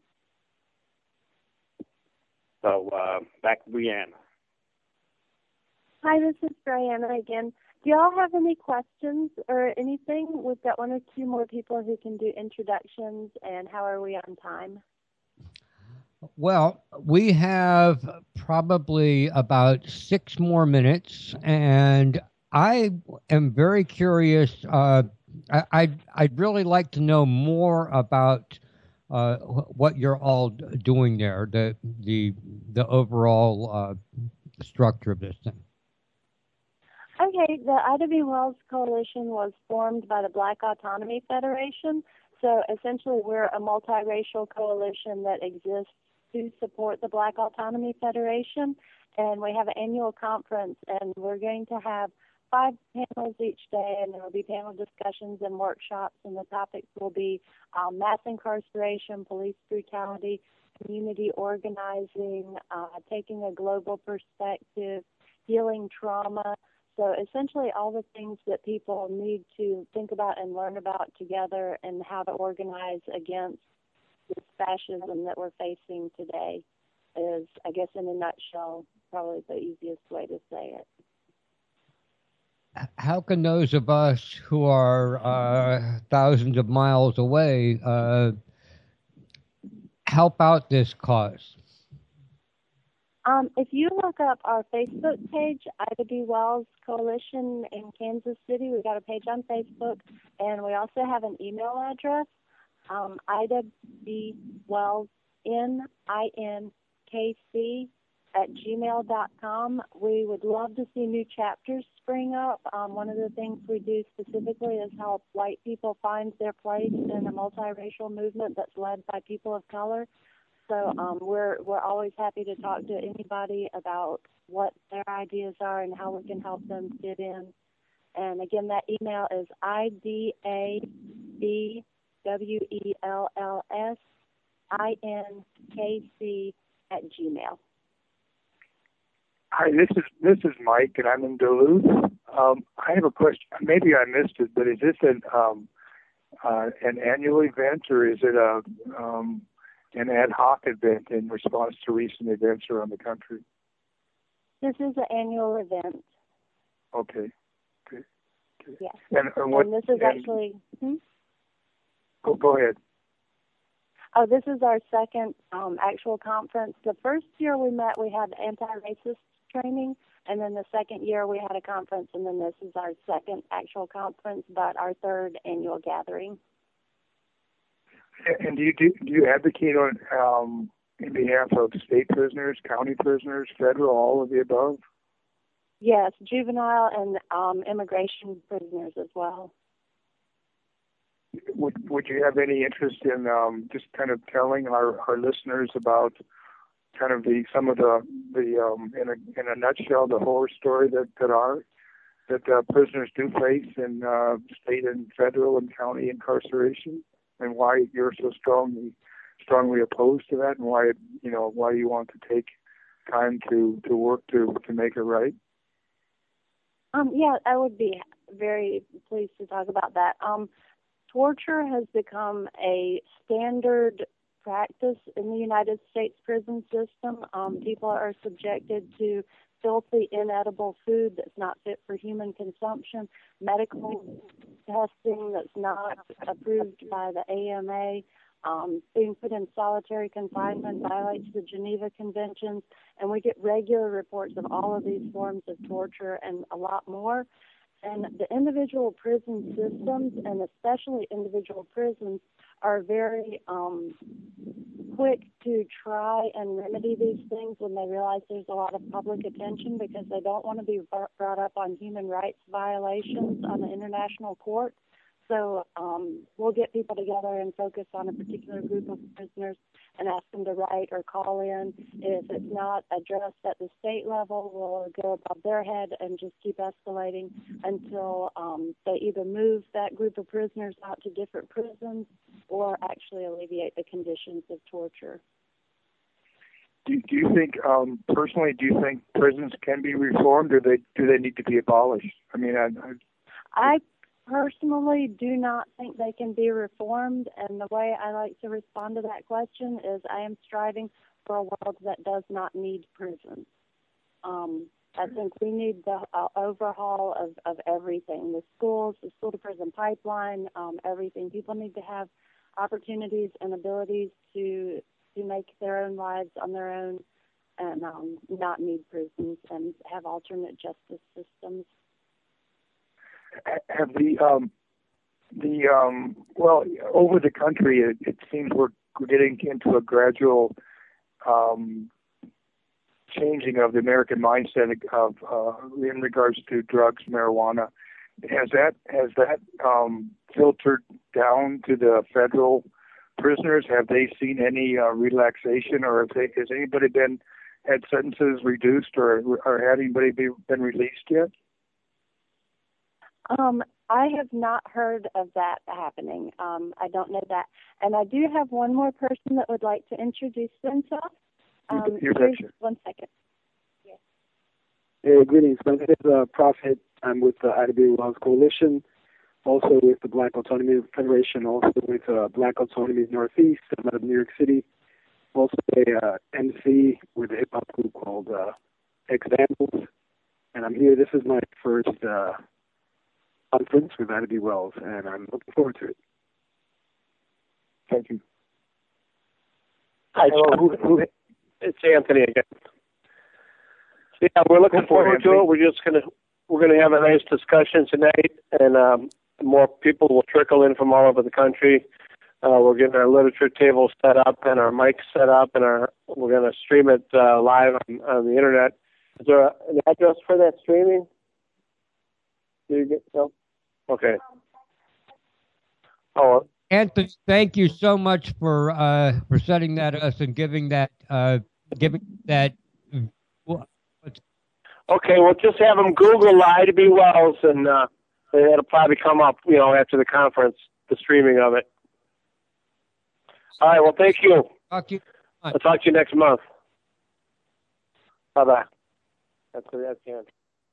So back to Brianna. Hi, this is Brianna again. Do y'all have any questions or anything? We've got one or two more people who can do introductions, and how are we on time? Well, we have probably about 6 more minutes, and I am very curious. I'd really like to know more about what you're all doing there, the overall structure of this thing. Okay, the IDB Wells Coalition was formed by the Black Autonomy Federation. So essentially, we're a multiracial coalition that exists to support the Black Autonomy Federation. And we have an annual conference, and we're going to have 5 panels each day, and there will be panel discussions and workshops, and the topics will be mass incarceration, police brutality, community organizing, taking a global perspective, healing trauma. So essentially all the things that people need to think about and learn about together, and how to organize against this fascism that we're facing today is, I guess, in a nutshell, probably the easiest way to say it. How can those of us who are thousands of miles away help out this cause? If you look up our Facebook page, IDB Wells Coalition in Kansas City, we've got a page on Facebook, and we also have an email address, idbwellsninkc@gmail.com. We would love to see new chapters spring up. One of the things we do specifically is help white people find their place in a multiracial movement that's led by people of color. So we're always happy to talk to anybody about what their ideas are and how we can help them fit in. And again, that email is idabwellsninkc@gmail. Hi, this is Mike, and I'm in Duluth. I have a question. Maybe I missed it, but is this an annual event, or is it an ad hoc event in response to recent events around the country? This is an annual event. Okay. Yes. And this is actually... Go ahead. Oh, this is our second actual conference. The first year we met, we had anti-racist training, and then the second year we had a conference, and then this is our second actual conference, but our third annual gathering. And do you advocate on in behalf of state prisoners, county prisoners, federal, all of the above? Yes, juvenile and immigration prisoners as well. Would you have any interest in just kind of telling our listeners about kind of some of the in a nutshell, the horror story that prisoners do face in state and federal and county incarceration, and why you're so strongly opposed to that, and why you want to take time to work to make it right? Yeah, I would be very pleased to talk about that. Torture has become a standard practice in the United States prison system. People are subjected to filthy, inedible food that's not fit for human consumption, medical testing that's not approved by the AMA, being put in solitary confinement violates the Geneva Conventions, and we get regular reports of all of these forms of torture and a lot more. And the individual prison systems, and especially individual prisons, are very quick to try and remedy these things when they realize there's a lot of public attention, because they don't want to be brought up on human rights violations on the international court. So we'll get people together and focus on a particular group of prisoners and ask them to write or call in. If it's not addressed at the state level, we'll go above their head and just keep escalating until they either move that group of prisoners out to different prisons or actually alleviate the conditions of torture. Do you think, personally, do you think prisons can be reformed, or do they need to be abolished? I mean, I personally do not think they can be reformed, and the way I like to respond to that question is I am striving for a world that does not need prisons. I think we need the overhaul of everything, the schools, the school-to-prison pipeline, everything. People need to have opportunities and abilities to make their own lives on their own and not need prisons and have alternate justice systems. Have well, over the country, it seems we're getting into a gradual changing of the American mindset of in regards to drugs, marijuana. Has that filtered down to the federal prisoners? Have they seen any relaxation, or has anybody had sentences reduced, or had anybody been released yet? I have not heard of that happening. I don't know that. And I do have one more person that would like to introduce themselves. One second. Yes. Hey, greetings. My name is Prophet. I'm with the Ida B. Wells Coalition, also with the Black Autonomy Federation, also with Black Autonomy Northeast. I'm out of New York City. Also a MC with a hip-hop group called Ex-Vandals. And I'm here. This is my first conference with Ida B. Wells, and I'm looking forward to it. Thank you. Hi, hello. It's Anthony again. Yeah, we're looking forward to it. We're gonna have a nice discussion tonight, and more people will trickle in from all over the country. We're getting our literature table set up and our mics set up, and we're gonna stream it live on the internet. Is there an address for that streaming? No? Okay. Oh, Anthony, thank you so much for setting that us and giving that. Okay, well, just have them Google Ida B. Wells, and it'll probably come up, after the conference, the streaming of it. All right, well, thank you. I'll talk to you next month. Bye-bye. That's the end.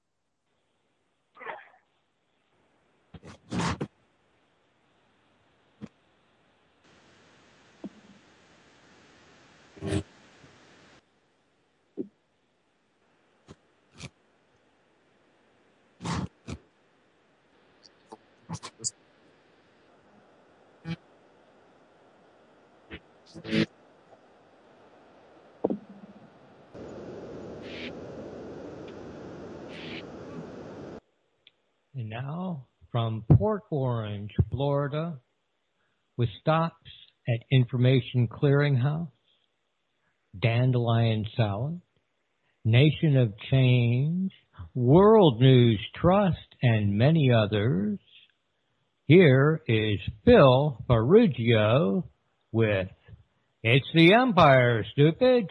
And now, from Port Orange, Florida, with stops at Information Clearinghouse, Dandelion Salad, Nation of Change, World News Trust, and many others, here is Phil Ferruggio with It's the Empire, Stupid.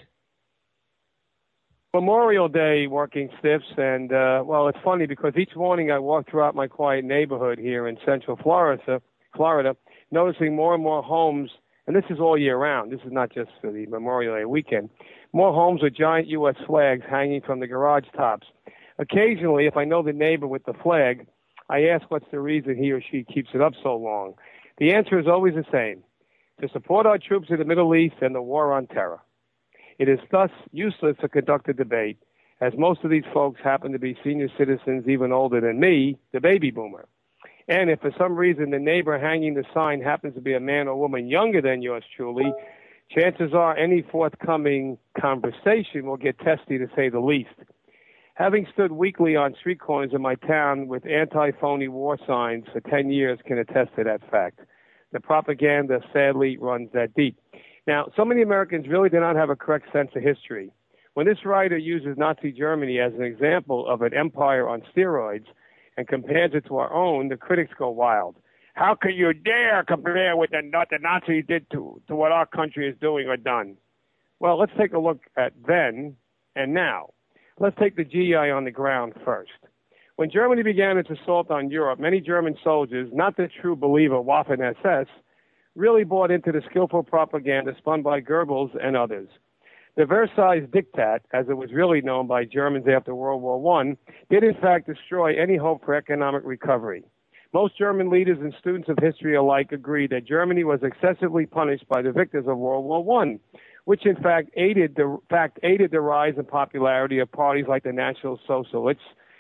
Memorial Day, working stiffs, and well, it's funny because each morning I walk throughout my quiet neighborhood here in Central Florida, noticing more and more homes, and this is all year round. This is not just for the Memorial Day weekend. More homes with giant U.S. flags hanging from the garage tops. Occasionally, if I know the neighbor with the flag, I ask what's the reason he or she keeps it up so long. The answer is always the same: to support our troops in the Middle East and the war on terror. It is thus useless to conduct a debate, as most of these folks happen to be senior citizens even older than me, the baby boomer. And if for some reason the neighbor hanging the sign happens to be a man or woman younger than yours truly, chances are any forthcoming conversation will get testy, to say the least. Having stood weekly on street corners in my town with anti-phony war signs for 10 years can attest to that fact. The propaganda sadly runs that deep. Now, so many Americans really do not have a correct sense of history. When this writer uses Nazi Germany as an example of an empire on steroids and compares it to our own, the critics go wild. How can you dare compare what the Nazis did to what our country is doing or done? Well, let's take a look at then and now. Let's take the GI on the ground first. When Germany began its assault on Europe, many German soldiers, not the true believer Waffen-SS, really bought into the skillful propaganda spun by Goebbels and others. The Versailles Diktat, as it was really known by Germans after World War I, did in fact destroy any hope for economic recovery. Most German leaders and students of history alike agree that Germany was excessively punished by the victors of World War I, which in fact aided the rise in popularity of parties like the National Socialists,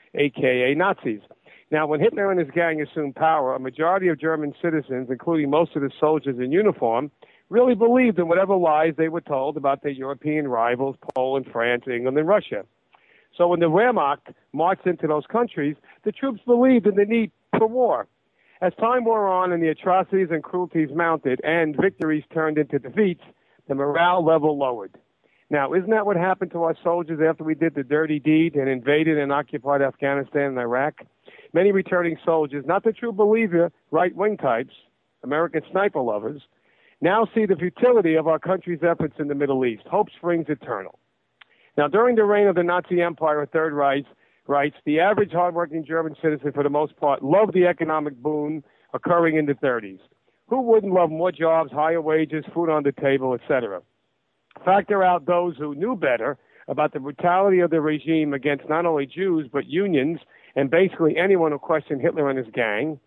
aka Nazis. Now, when Hitler and his gang assumed power, a majority of German citizens, including most of the soldiers in uniform, really believed in whatever lies they were told about their European rivals, Poland, France, England, and Russia. So when the Wehrmacht marched into those countries, the troops believed in the need for war. As time wore on and the atrocities and cruelties mounted and victories turned into defeats, the morale level lowered. Now, isn't that what happened to our soldiers after we did the dirty deed and invaded and occupied Afghanistan and Iraq? Many returning soldiers, not the true believer, right-wing types, American sniper lovers, now see the futility of our country's efforts in the Middle East. Hope springs eternal. Now, during the reign of the Nazi Empire or Third Reich, the average hardworking German citizen, for the most part, loved the economic boom occurring in the 30s. Who wouldn't love more jobs, higher wages, food on the table, etc.? Factor out those who knew better about the brutality of the regime against not only Jews, but unions, and basically anyone who questioned Hitler and his gang.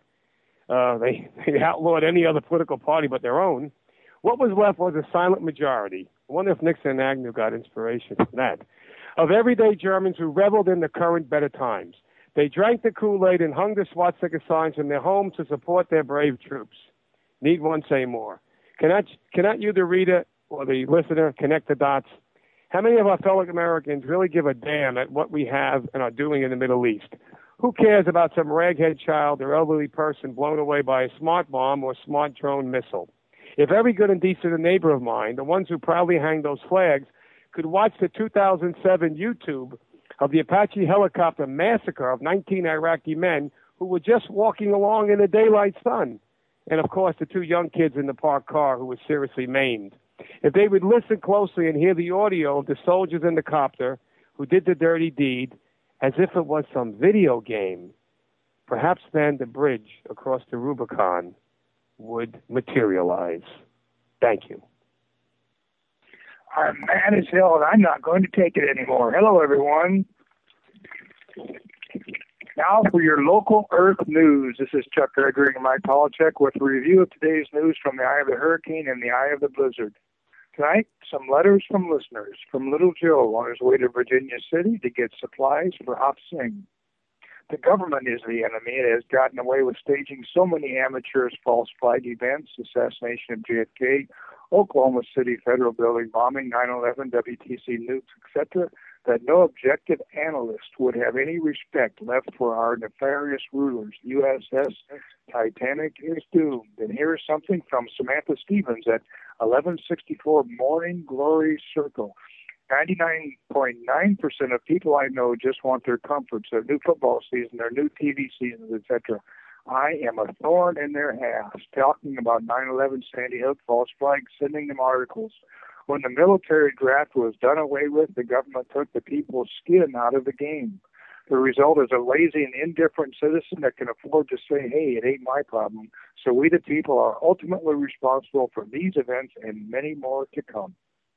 They outlawed any other political party but their own. What was left was a silent majority. I wonder if Nixon and Agnew got inspiration from that. Of everyday Germans who reveled in the current better times. They drank the Kool-Aid and hung the swastika signs in their homes to support their brave troops. Need one say more? Cannot you, the reader or the listener, connect the dots? How many of our fellow Americans really give a damn at what we have and are doing in the Middle East? Who cares about some raghead child or elderly person blown away by a smart bomb or smart drone missile? If every good and decent neighbor of mine, the ones who proudly hang those flags, could watch the 2007 YouTube of the Apache helicopter massacre of 19 Iraqi men who were just walking along in the daylight sun, and of course the 2 young kids in the parked car who were seriously maimed. If they would listen closely and hear the audio of the soldiers in the copter who did the dirty deed as if it was some video game, perhaps then the bridge across the Rubicon would materialize. Thank you. I'm mad as hell, and I'm not going to take it anymore. Hello, everyone. Now for your local Earth news. This is Chuck Gregory and Mike Polachek with a review of today's news from the eye of the hurricane and the eye of the blizzard. Tonight, some letters from listeners. From Little Joe on his way to Virginia City to get supplies for Hop Sing. The government is the enemy. It has gotten away with staging so many amateurish false flag events, assassination of JFK, Oklahoma City Federal Building bombing, 9/11, WTC nukes, etc., that no objective analyst would have any respect left for our nefarious rulers. USS Titanic is doomed. And here's something from Samantha Stevens at 1164 Morning Glory Circle. 99.9% of people I know just want their comforts, their new football season, their new TV seasons, etc. I am a thorn in their ass, talking about 9/11, Sandy Hook, false flags, sending them articles. When the military draft was done away with, the government took the people's skin out of the game. The result is a lazy and indifferent citizen that can afford to say, hey, it ain't my problem. So we the people are ultimately responsible for these events and many more to come.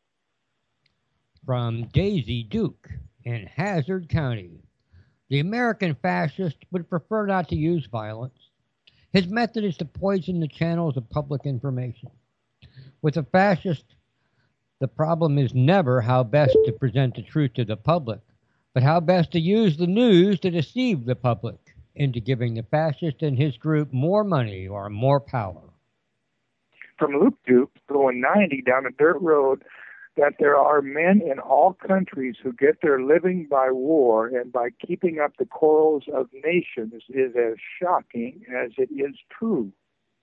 From Daisy Duke in Hazard County. The American fascist would prefer not to use violence. His method is to poison the channels of public information. With a fascist, the problem is never how best to present the truth to the public, but how best to use the news to deceive the public into giving the fascist and his group more money or more power. From Luke Duke, going 90 down a dirt road, that there are men in all countries who get their living by war and by keeping up the quarrels of nations is as shocking as it is true.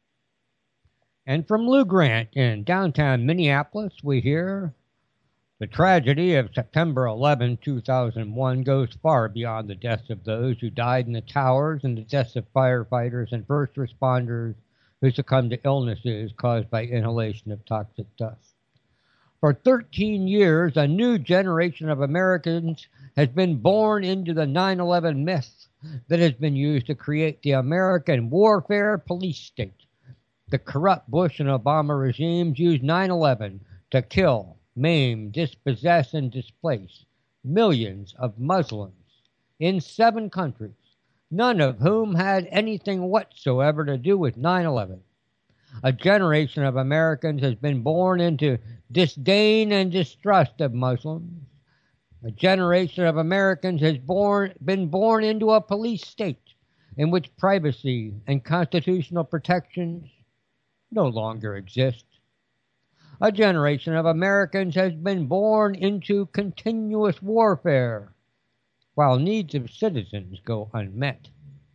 And from Lou Grant in downtown Minneapolis, we hear the tragedy of September 11, 2001 goes far beyond the deaths of those who died in the towers and the deaths of firefighters and first responders who succumbed to illnesses caused by inhalation of toxic dust. For 13 years, a new generation of Americans has been born into the 9/11 myth that has been used to create the American warfare police state. The corrupt Bush and Obama regimes used 9/11 to kill, maim, dispossess, and displace millions of Muslims in 7 countries, none of whom had anything whatsoever to do with 9/11. A generation of Americans has been born into disdain and distrust of Muslims. A generation of Americans has been born into a police state in which privacy and constitutional protections no longer exist. A generation of Americans has been born into continuous warfare while needs of citizens go unmet.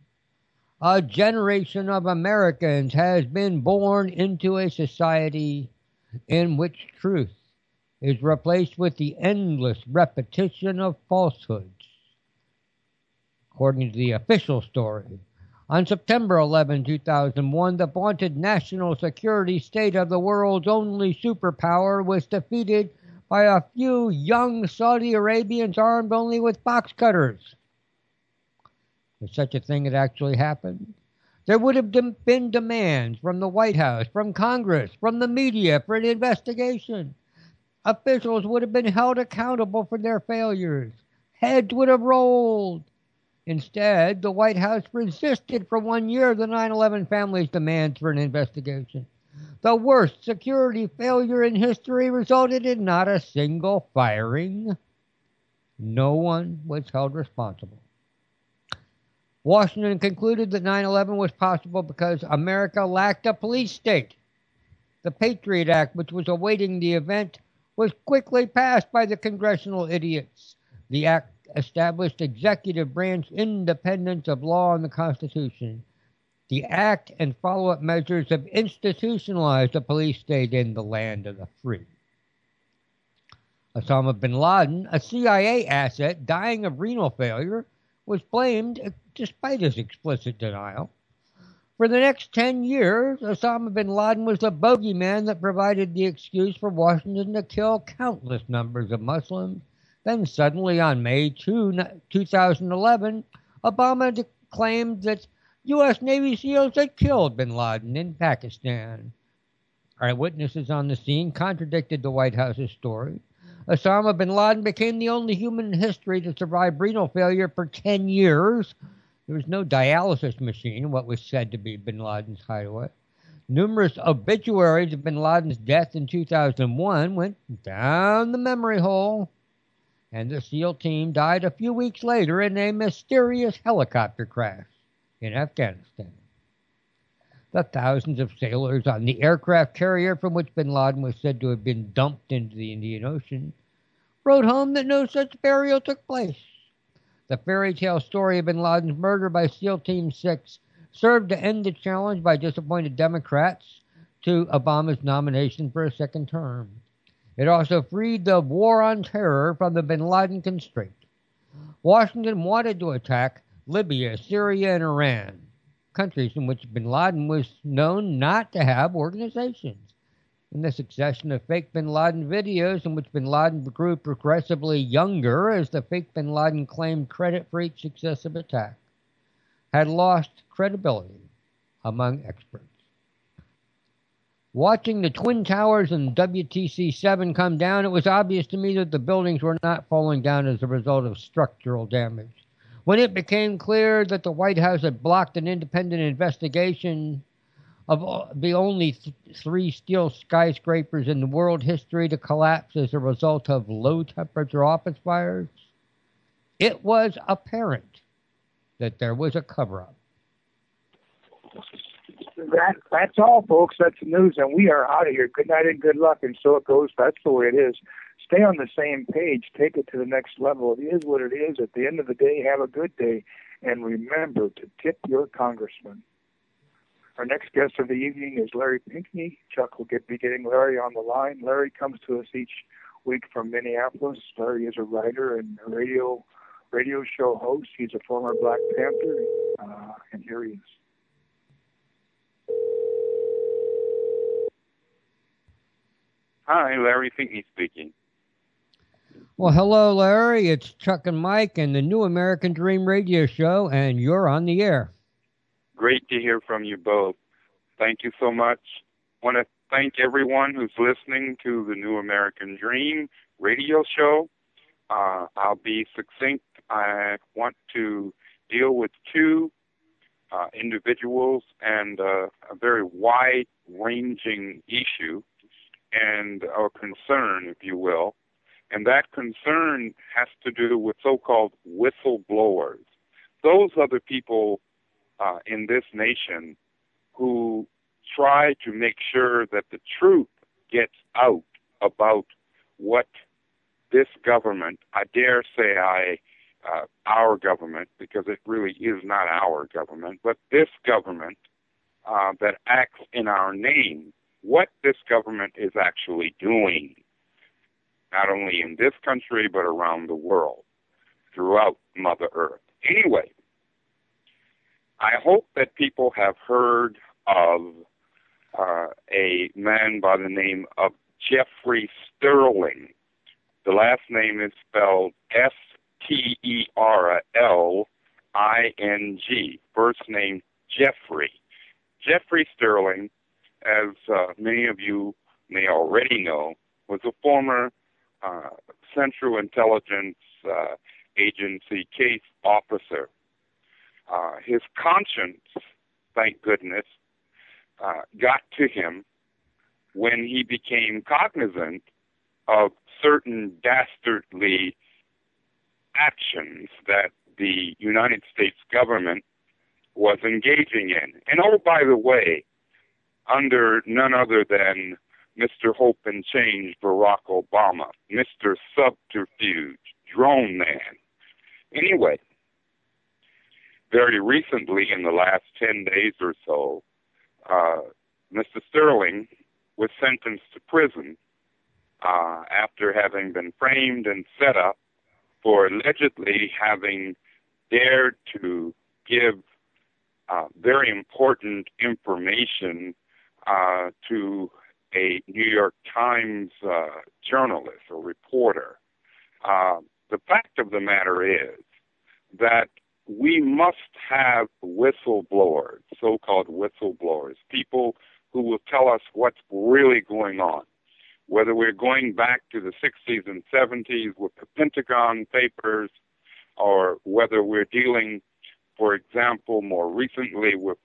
A generation of Americans has been born into a society in which truth is replaced with the endless repetition of falsehoods. According to the official story, on September 11, 2001, the vaunted national security state of the world's only superpower was defeated by a few young Saudi Arabians armed only with box cutters. If such a thing had actually happened, there would have been demands from the White House, from Congress, from the media for an investigation. Officials would have been held accountable for their failures. Heads would have rolled. Instead, the White House resisted for 1 year the 9/11 family's demands for an investigation. The worst security failure in history resulted in not a single firing. No one was held responsible. Washington concluded that 9/11 was possible because America lacked a police state. The Patriot Act, which was awaiting the event, was quickly passed by the congressional idiots. The act established executive branch independence of law and the Constitution. The act and follow-up measures have institutionalized a police state in the land of the free. Osama bin Laden, a CIA asset dying of renal failure, was blamed despite his explicit denial. For the next 10 years, Osama bin Laden was the bogeyman that provided the excuse for Washington to kill countless numbers of Muslims. Then suddenly on May 2, 2011, Obama claimed that U.S. Navy SEALs had killed bin Laden in Pakistan. Eyewitnesses on the scene contradicted the White House's story. Osama bin Laden became the only human in history to survive renal failure for 10 years. There was no dialysis machine in what was said to be bin Laden's hideaway. Numerous obituaries of bin Laden's death in 2001 went down the memory hole, and the SEAL team died a few weeks later in a mysterious helicopter crash in Afghanistan. The thousands of sailors on the aircraft carrier from which bin Laden was said to have been dumped into the Indian Ocean wrote home that no such burial took place. The fairy tale story of bin Laden's murder by SEAL Team 6 served to end the challenge by disappointed Democrats to Obama's nomination for a second term. It also freed the war on terror from the bin Laden constraint. Washington wanted to attack Libya, Syria, and Iran, countries in which bin Laden was known not to have organizations. In the succession of fake bin Laden videos in which bin Laden grew progressively younger as the fake bin Laden claimed credit for each successive attack, had lost credibility among experts. Watching the Twin Towers and WTC-7 come down, it was obvious to me that the buildings were not falling down as a result of structural damage. When it became clear that the White House had blocked an independent investigation of the only 3 steel skyscrapers in world history to collapse as a result of low-temperature office fires, it was apparent that there was a cover-up. That's all, folks. That's the news, and we are out of here. Good night and good luck, and so it goes. That's the way it is. Stay on the same page. Take it to the next level. It is what it is. At the end of the day, have a good day, and remember to tip your congressman. Our next guest of the evening is Larry Pinckney. Chuck will be getting Larry on the line. Larry comes to us each week from Minneapolis. Larry is a writer and a radio show host. He's a former Black Panther, and here he is. Hi, Larry Pinckney speaking. Well, hello, Larry. It's Chuck and Mike and the New American Dream radio show, and you're on the air. Great to hear from you both. Thank you so much. I want to thank everyone who's listening to the New American Dream radio show. I'll be succinct. I want to deal with two individuals and a very wide-ranging issue and a concern, if you will. And that concern has to do with so-called whistleblowers. Those are the people in this nation who try to make sure that the truth gets out about what this government, I dare say our government, because it really is not our government, but this government that acts in our name, what this government is actually doing, not only in this country, but around the world, throughout Mother Earth. Anyway, I hope that people have heard of a man by the name of Jeffrey Sterling. The last name is spelled Sterling. First name Jeffrey. Jeffrey Sterling, as many of you may already know, was a former Central Intelligence Agency case officer. His conscience, thank goodness, got to him when he became cognizant of certain dastardly actions that the United States government was engaging in. And oh, by the way, under none other than Mr. Hope and Change Barack Obama, Mr. Subterfuge, Drone Man. Anyway, very recently, in the last 10 days or so, Mr. Sterling was sentenced to prison after having been framed and set up for allegedly having dared to give very important information to a New York Times journalist or reporter. The fact of the matter is that we must have whistleblowers, so-called whistleblowers, people who will tell us what's really going on, whether we're going back to the 60s and 70s with the Pentagon Papers, or whether we're dealing, for example, more recently with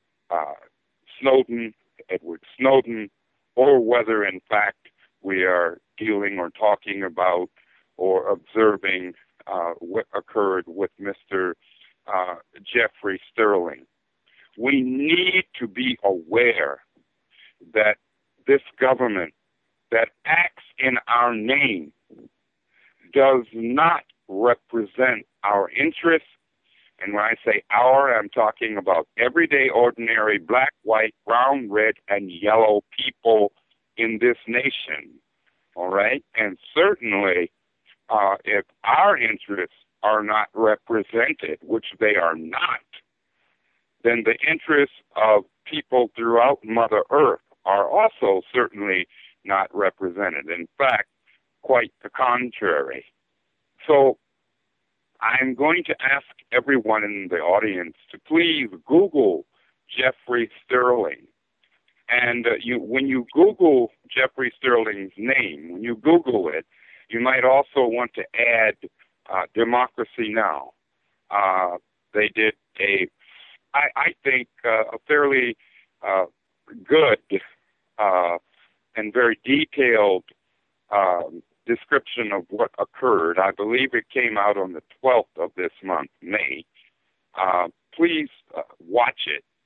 Edward Snowden, or whether, in fact, we are dealing or talking about or observing what occurred with Mr. Jeffrey Sterling. We need to be aware that this government that acts in our name does not represent our interests. And when I say our, I'm talking about everyday, ordinary, black, white, brown, red, and yellow people in this nation. All right? And certainly, if our interests are not represented, which they are not, then the interests of people throughout Mother Earth are also certainly not represented. In fact, quite the contrary. So I'm going to ask everyone in the audience to please Google Jeffrey Sterling. And when you Google Jeffrey Sterling's name, when you Google it, you might also want to add Democracy Now! They did I think, a fairly good and very detailed description of what occurred. I believe it came out on the 12th of this month, May. Please watch it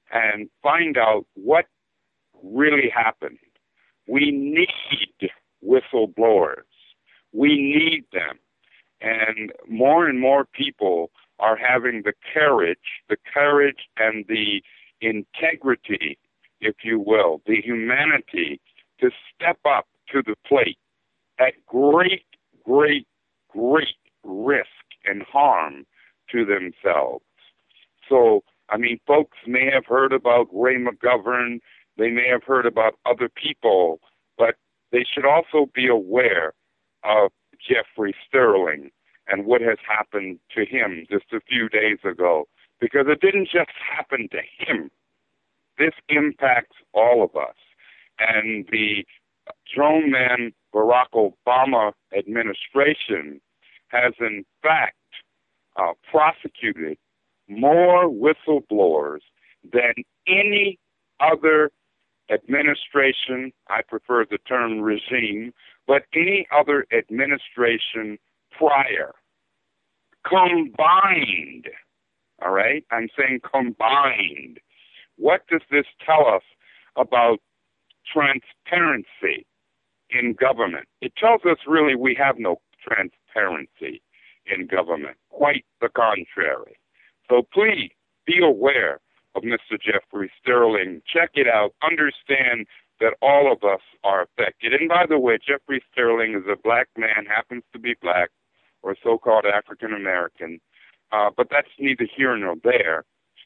and find out what really happened. We need whistleblowers. We need them. And more people are having the courage and the integrity, if you will, the humanity to step up to the plate at great, great, great risk and harm to themselves. So, I mean, folks may have heard about Ray McGovern, they may have heard about other people, but they should also be aware of Jeffrey Sterling and what has happened to him just a few days ago, because it didn't just happen to him. This impacts all of us. And the drone man Barack Obama administration has in fact prosecuted more whistleblowers than any other administration, I prefer the term regime, but any other administration prior, combined. All right? I'm saying combined. What does this tell us about transparency in government? It tells us really we have no transparency in government. Quite the contrary. So please be aware of Mr. Jeffrey Sterling. Check it out. Understand that all of us are affected. And by the way, Jeffrey Sterling is a black man, happens to be black, or so-called African American. But that's neither here nor there.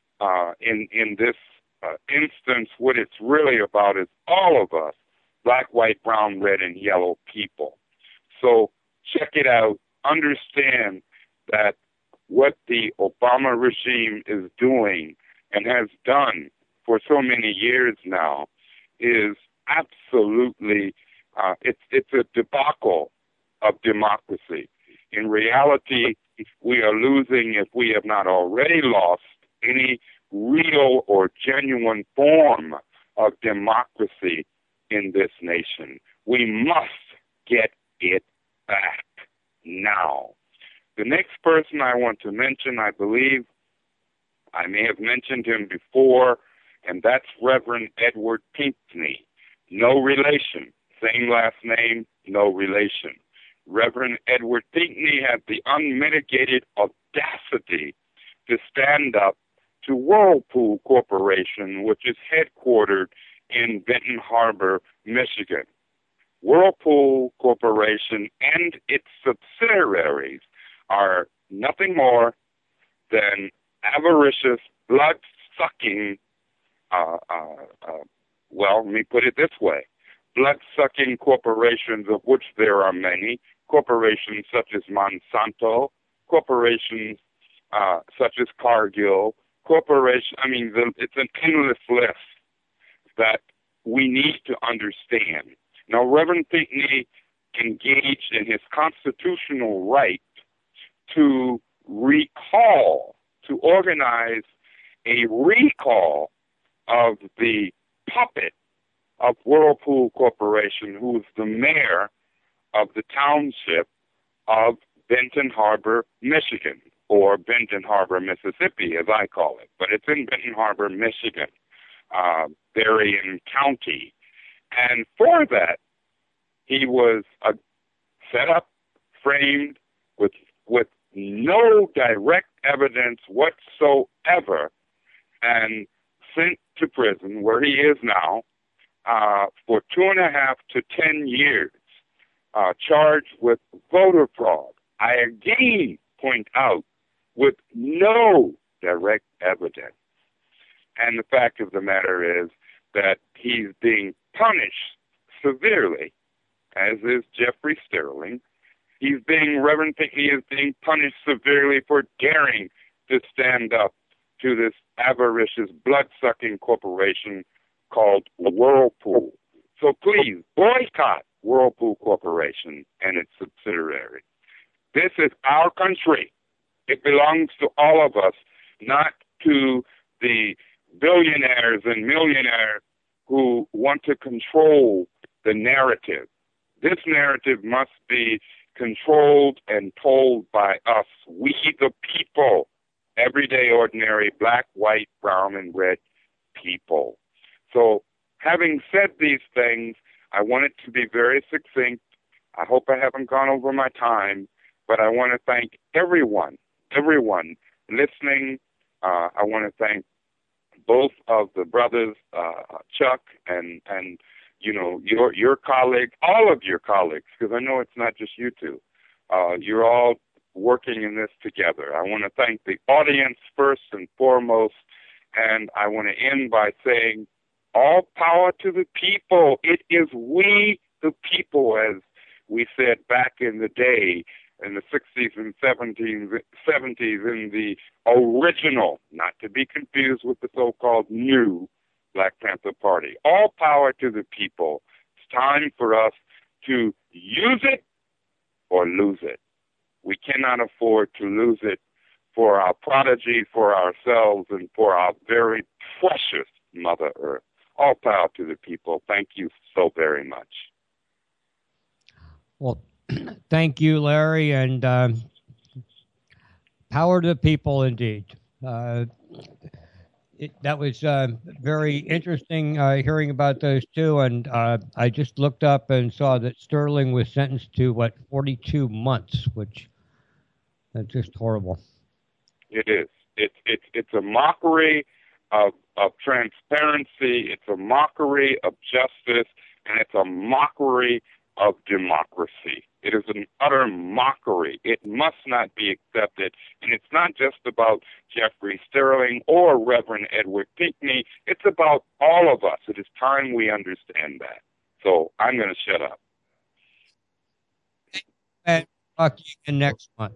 In this instance, what it's really about is all of us, black, white, brown, red, and yellow people. So check it out. Understand that what the Obama regime is doing and has done for so many years now is absolutely, it's a debacle of democracy. In reality, we are losing, if we have not already lost, any real or genuine form of democracy in this nation. We must get it back now. The next person I want to mention, I believe I may have mentioned him before, and that's Reverend Edward Pinckney. No relation. Same last name, no relation. Reverend Edward Pinckney had the unmitigated audacity to stand up to Whirlpool Corporation, which is headquartered in Benton Harbor, Michigan. Whirlpool Corporation and its subsidiaries are nothing more than avaricious, blood-sucking, well, let me put it this way, blood-sucking corporations, of which there are many, corporations such as Monsanto, corporations such as Cargill, it's an endless list that we need to understand. Now, Reverend Pinckney engaged in his constitutional right to organize a recall of the puppet of Whirlpool Corporation, who is the mayor of the township of Benton Harbor, Michigan, or Benton Harbor, Mississippi, as I call it. But it's in Benton Harbor, Michigan, Berrien County. And for that, he was set up, framed with no direct evidence whatsoever, and sent to prison, where he is now, for 2.5 to 10 years, charged with voter fraud. I again point out, with no direct evidence. And the fact of the matter is that he's being punished severely, as is Jeffrey Sterling. Reverend Pinckney is being punished severely for daring to stand up to this avaricious, blood-sucking corporation called Whirlpool. So please, boycott Whirlpool Corporation and its subsidiaries. This is our country. It belongs to all of us, not to the billionaires and millionaires who want to control the narrative. This narrative must be controlled and told by us, we the people, everyday, ordinary, black, white, brown, and red people. So having said these things, I want it to be very succinct. I hope I haven't gone over my time, but I want to thank everyone listening. I want to thank both of the brothers, Chuck and your colleague, all of your colleagues, because I know it's not just you two. You're all working in this together. I want to thank the audience first and foremost, and I want to end by saying, all power to the people. It is we, the people, as we said back in the day, in the 60s and 70s, in the original, not to be confused with the so-called new Black Panther Party. All power to the people. It's time for us to use it or lose it. We cannot afford to lose it for our prodigy, for ourselves, and for our very precious Mother Earth. All power to the people. Thank you so very much. Well, thank you, Larry, and power to the people indeed. That was very interesting hearing about those two, and I just looked up and saw that Sterling was sentenced to, 42 months, which that's just horrible. It is. It's a mockery of transparency. It's a mockery of justice, and it's a mockery of democracy. It is an utter mockery. It must not be accepted. And it's not just about Jeffrey Sterling or Reverend Edward Pinckney. It's about all of us. It is time we understand that. So I'm going to shut up. And talk to you again next month.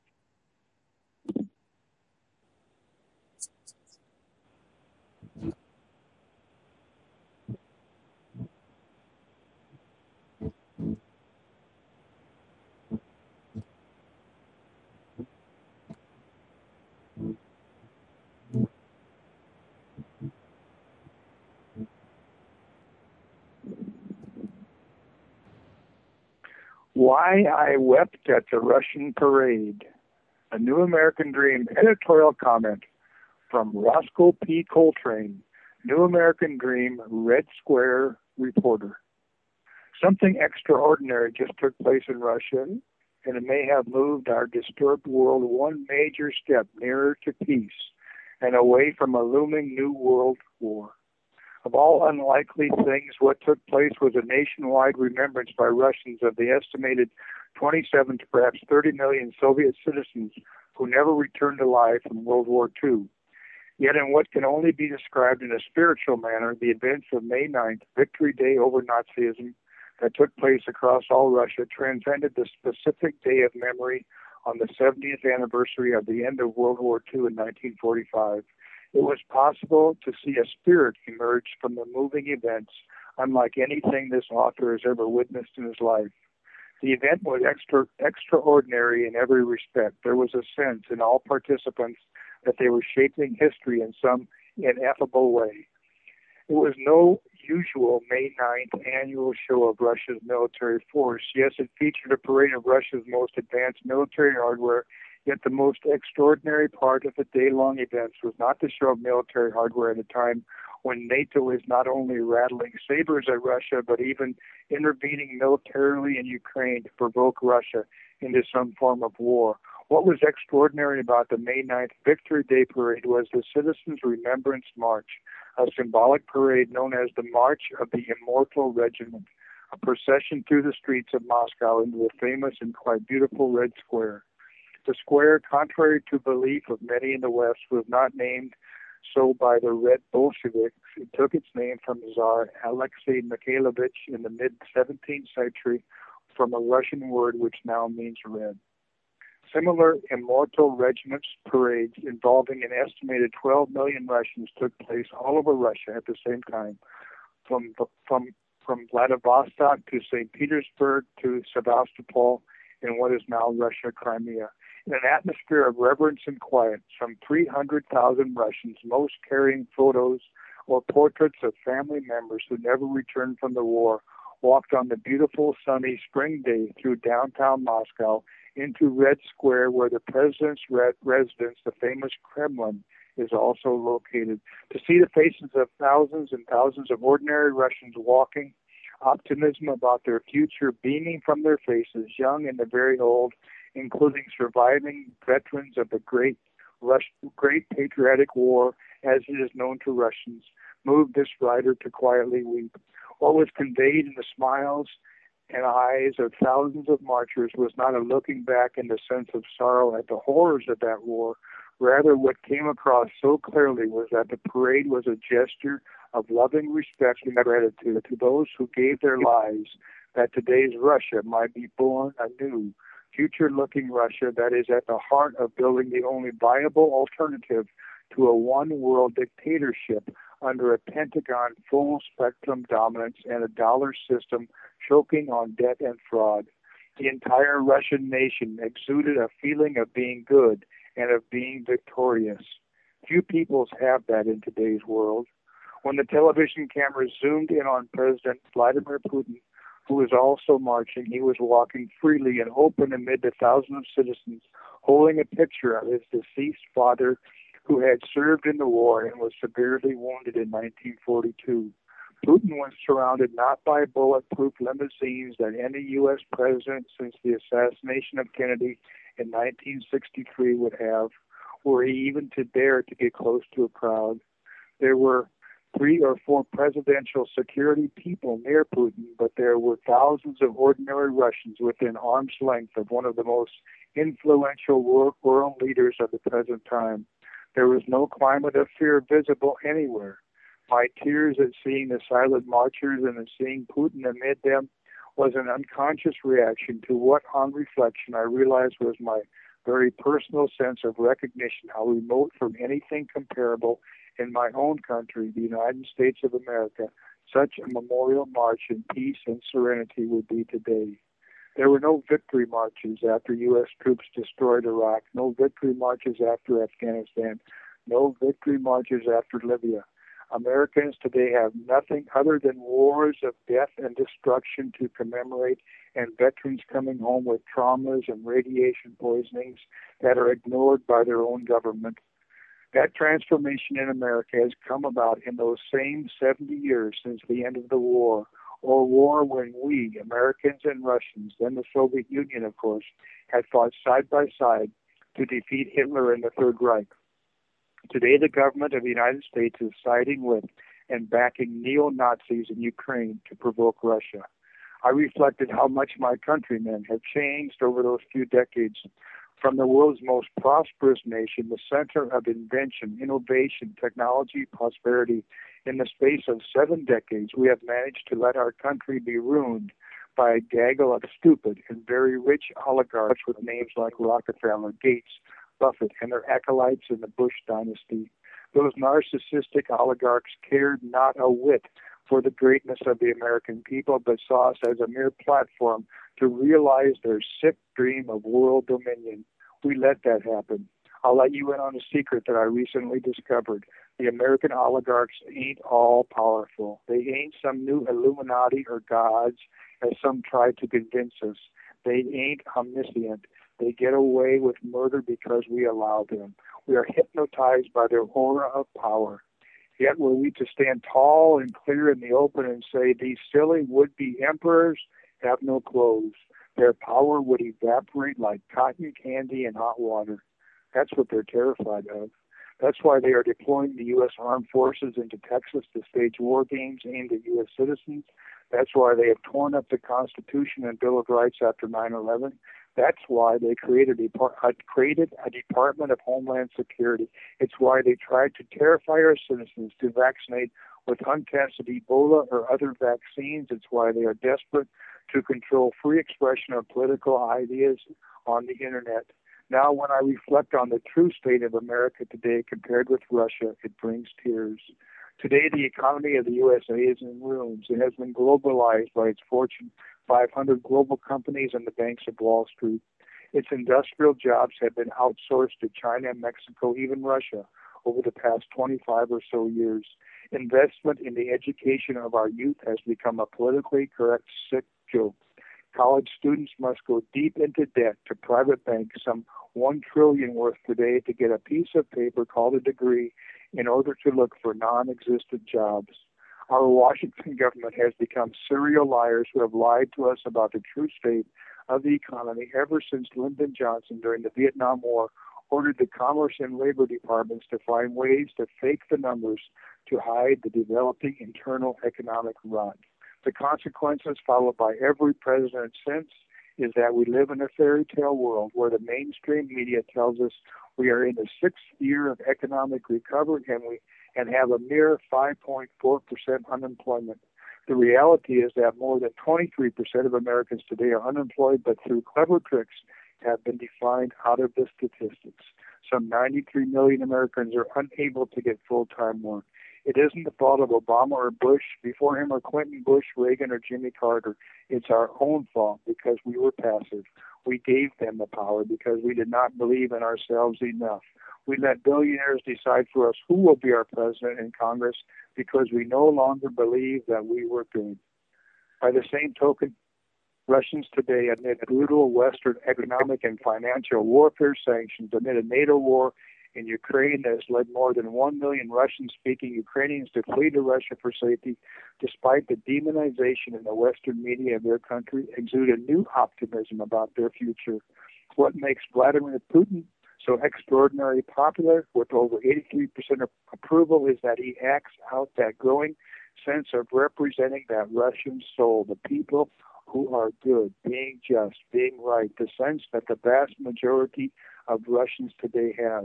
Why I Wept at the Russian Parade, a New American Dream editorial comment from Roscoe P. Coltrane, New American Dream Red Square reporter. Something extraordinary just took place in Russia, and it may have moved our disturbed world one major step nearer to peace and away from a looming new world war. Of all unlikely things, what took place was a nationwide remembrance by Russians of the estimated 27 to perhaps 30 million Soviet citizens who never returned alive from World War II. Yet in what can only be described in a spiritual manner, the events of May 9th, Victory Day over Nazism, that took place across all Russia transcended the specific day of memory on the 70th anniversary of the end of World War II in 1945. It was possible to see a spirit emerge from the moving events, unlike anything this author has ever witnessed in his life. The event was extraordinary in every respect. There was a sense in all participants that they were shaping history in some ineffable way. It was no usual May 9th annual show of Russia's military force. Yes, it featured a parade of Russia's most advanced military hardware. Yet the most extraordinary part of the day-long events was not the show of military hardware at a time when NATO is not only rattling sabers at Russia, but even intervening militarily in Ukraine to provoke Russia into some form of war. What was extraordinary about the May 9th Victory Day Parade was the Citizens' Remembrance March, a symbolic parade known as the March of the Immortal Regiment, a procession through the streets of Moscow into the famous and quite beautiful Red Square. The square, contrary to belief of many in the West, was not named so by the Red Bolsheviks. It took its name from Tsar Alexei Mikhailovich in the mid-17th century from a Russian word which now means red. Similar Immortal Regiments parades involving an estimated 12 million Russians took place all over Russia at the same time, from Vladivostok to St. Petersburg to Sevastopol in what is now Russia, Crimea. In an atmosphere of reverence and quiet, some 300,000 Russians, most carrying photos or portraits of family members who never returned from the war, walked on the beautiful sunny spring day through downtown Moscow into Red Square, where the president's residence, the famous Kremlin, is also located. To see the faces of thousands and thousands of ordinary Russians walking, optimism about their future beaming from their faces, young and the very old, including surviving veterans of the great patriotic war, as it is known to Russians, moved this writer to quietly weep. What was conveyed in the smiles and eyes of thousands of marchers was not a looking back in the sense of sorrow at the horrors of that war. Rather, what came across so clearly was that the parade was a gesture of loving respect and gratitude to those who gave their lives, that today's Russia might be born anew, future-looking Russia that is at the heart of building the only viable alternative to a one-world dictatorship under a Pentagon full-spectrum dominance and a dollar system choking on debt and fraud. The entire Russian nation exuded a feeling of being good and of being victorious. Few peoples have that in today's world. When the television cameras zoomed in on President Vladimir Putin, who was also marching, he was walking freely and open amid the thousands of citizens, holding a picture of his deceased father who had served in the war and was severely wounded in 1942. Putin was surrounded not by bulletproof limousines that any U.S. president since the assassination of Kennedy in 1963 would have, were he even to dare to get close to a crowd. There were 3 or 4 presidential security people near Putin, but there were thousands of ordinary Russians within arm's length of one of the most influential world leaders of the present time. There was no climate of fear visible anywhere. My tears at seeing the silent marchers and at seeing Putin amid them was an unconscious reaction to what, on reflection, I realized was my very personal sense of recognition, how remote from anything comparable in my own country, the United States of America, such a memorial march in peace and serenity would be today. There were no victory marches after U.S. troops destroyed Iraq, no victory marches after Afghanistan, no victory marches after Libya. Americans today have nothing other than wars of death and destruction to commemorate, and veterans coming home with traumas and radiation poisonings that are ignored by their own government. That transformation in America has come about in those same 70 years since the end of the war, or war when we, Americans and Russians, then the Soviet Union, of course, had fought side by side to defeat Hitler and the Third Reich. Today, the government of the United States is siding with and backing neo-Nazis in Ukraine to provoke Russia. I reflected how much my countrymen have changed over those few decades. From the world's most prosperous nation, the center of invention, innovation, technology, prosperity, in the space of 7 decades, we have managed to let our country be ruined by a gaggle of stupid and very rich oligarchs with names like Rockefeller, Gates, Buffett, and their acolytes in the Bush dynasty. Those narcissistic oligarchs cared not a whit for the greatness of the American people, but saw us as a mere platform to realize their sick dream of world dominion. We let that happen. I'll let you in on a secret that I recently discovered. The American oligarchs ain't all powerful. They ain't some new Illuminati or gods, as some try to convince us. They ain't omniscient. They get away with murder because we allow them. We are hypnotized by their aura of power. Yet were we to stand tall and clear in the open and say, these silly would-be emperors have no clothes, their power would evaporate like cotton candy in hot water. That's what they're terrified of. That's why they are deploying the U.S. Armed Forces into Texas to stage war games aimed at U.S. citizens. That's why they have torn up the Constitution and Bill of Rights after 9/11. That's why they created a Department of Homeland Security. It's why they tried to terrify our citizens to vaccinate with untested Ebola or other vaccines. It's why they are desperate to control free expression of political ideas on the Internet. Now, when I reflect on the true state of America today compared with Russia, it brings tears. Today, the economy of the USA is in ruins. It has been globalized by its Fortune 500 global companies and the banks of Wall Street. Its industrial jobs have been outsourced to China, Mexico, even Russia over the past 25 or so years. Investment in the education of our youth has become a politically correct sick joke. College students must go deep into debt to private banks, some $1 trillion worth today, to get a piece of paper called a degree in order to look for non-existent jobs. Our Washington government has become serial liars who have lied to us about the true state of the economy ever since Lyndon Johnson during the Vietnam War ordered the Commerce and Labor Departments to find ways to fake the numbers to hide the developing internal economic rot. The consequences followed by every president since is that we live in a fairy tale world where the mainstream media tells us we are in the 6th year of economic recovery and have a mere 5.4% unemployment. The reality is that more than 23% of Americans today are unemployed, but through clever tricks have been defined out of the statistics. Some 93 million Americans are unable to get full-time work. It isn't the fault of Obama or Bush, before him or Clinton, Bush, Reagan, or Jimmy Carter. It's our own fault because we were passive. We gave them the power because we did not believe in ourselves enough. We let billionaires decide for us who will be our president and Congress because we no longer believe that we were good. By the same token, Russians today, amid brutal Western economic and financial warfare sanctions, amid a NATO war in Ukraine that has led more than 1 million Russian-speaking Ukrainians to flee to Russia for safety, despite the demonization in the Western media of their country, exude a new optimism about their future. What makes Vladimir Putin so extraordinarily popular, with over 83% of approval, is that he acts out that growing sense of representing that Russian soul, the people who are good, being just, being right, the sense that the vast majority of Russians today have.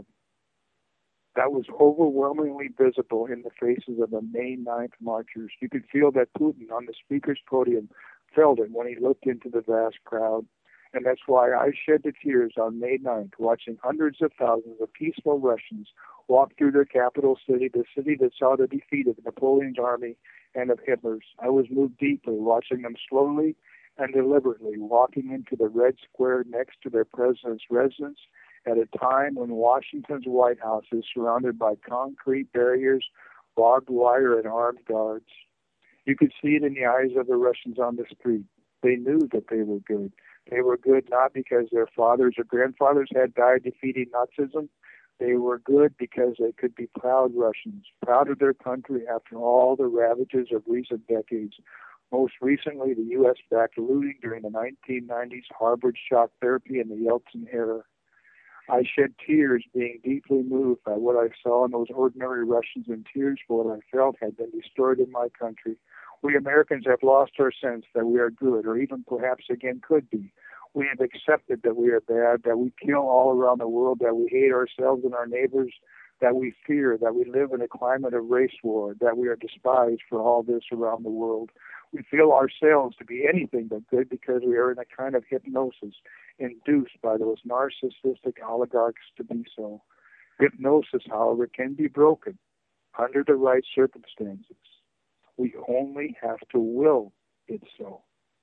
That was overwhelmingly visible in the faces of the May 9th marchers. You could feel that Putin on the speaker's podium felt it when he looked into the vast crowd. And that's why I shed the tears on May 9th, watching hundreds of thousands of peaceful Russians walk through their capital city, the city that saw the defeat of Napoleon's army and of Hitler's. I was moved deeply watching them slowly and deliberately walking into the Red Square next to their president's residence at a time when Washington's White House is surrounded by concrete barriers, barbed wire, and armed guards. You could see it in the eyes of the Russians on the street. They knew that they were good. They were good not because their fathers or grandfathers had died defeating Nazism. They were good because they could be proud Russians, proud of their country after all the ravages of recent decades. Most recently, the U.S.-backed looting during the 1990s harbored shock therapy in the Yeltsin era. I shed tears being deeply moved by what I saw in those ordinary Russians, and tears for what I felt had been destroyed in my country. We Americans have lost our sense that we are good, or even perhaps again could be. We have accepted that we are bad, that we kill all around the world, that we hate ourselves and our neighbors, that we fear, that we live in a climate of race war, that we are despised for all this around the world. We feel ourselves to be anything but good because we are in a kind of hypnosis induced by those narcissistic oligarchs to be so. Hypnosis, however, can be broken under the right circumstances. We only have to will it so.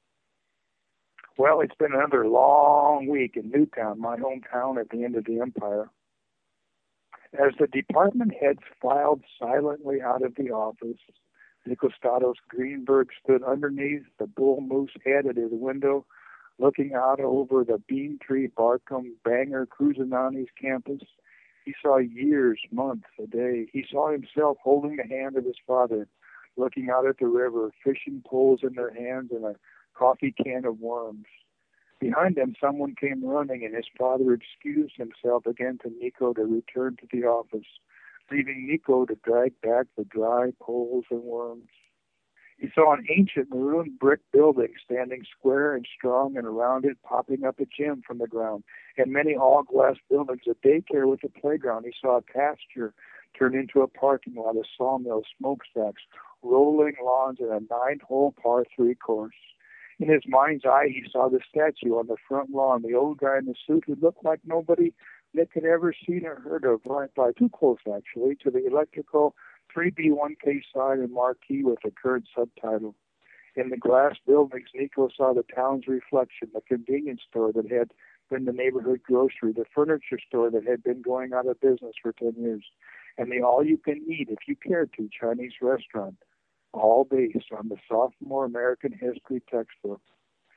Well, it's been another long week in Newtown, my hometown at the end of the empire. As the department heads filed silently out of the office, Nicostados Greenberg stood underneath the bull moose head at his window, looking out over the Beantree Barcom Banger Cruzinani's campus. He saw years, months, a day. He saw himself holding the hand of his father, looking out at the river, fishing poles in their hands and a coffee can of worms. Behind them, someone came running, and his father excused himself again to Nico to return to the office, leaving Nico to drag back the dry poles and worms. He saw an ancient maroon brick building standing square and strong, and around it popping up a gym from the ground, and many all-glass buildings, a daycare with a playground. He saw a pasture turn into a parking lot, a sawmill, smokestacks, rolling lawns, and a 9-hole par 3 course. In his mind's eye, he saw the statue on the front lawn, the old guy in the suit who looked like nobody Nick had ever seen or heard of, right by too close, actually, to the electrical 3B1K sign and marquee with the current subtitle. In the glass buildings, Nico saw the town's reflection, the convenience store that had been the neighborhood grocery, the furniture store that had been going out of business for 10 years, and the all-you-can-eat, if you cared to, Chinese restaurant, all based on the sophomore American history textbook.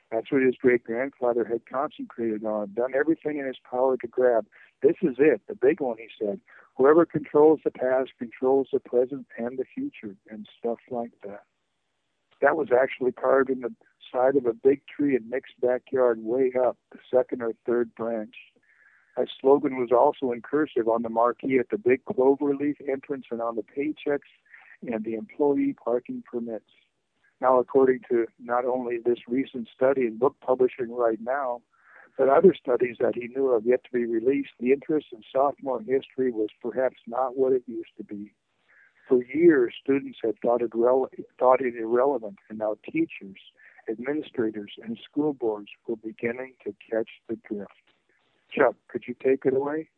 That's what his great-grandfather had concentrated on, done everything in his power to grab. This is it, the big one, he said. Whoever controls the past controls the present and the future, and stuff like that. That was actually carved in the side of a big tree in Nick's backyard way up, the second or third branch. That slogan was also in cursive on the marquee at the big cloverleaf entrance and on the paychecks and the employee parking permits. Now, according to not only this recent study in book publishing right now, but other studies that he knew of yet to be released, the interest in sophomore history was perhaps not what it used to be. For years, students had thought it irrelevant, and now teachers, administrators, and school boards were beginning to catch the drift. Chuck, could you take it away?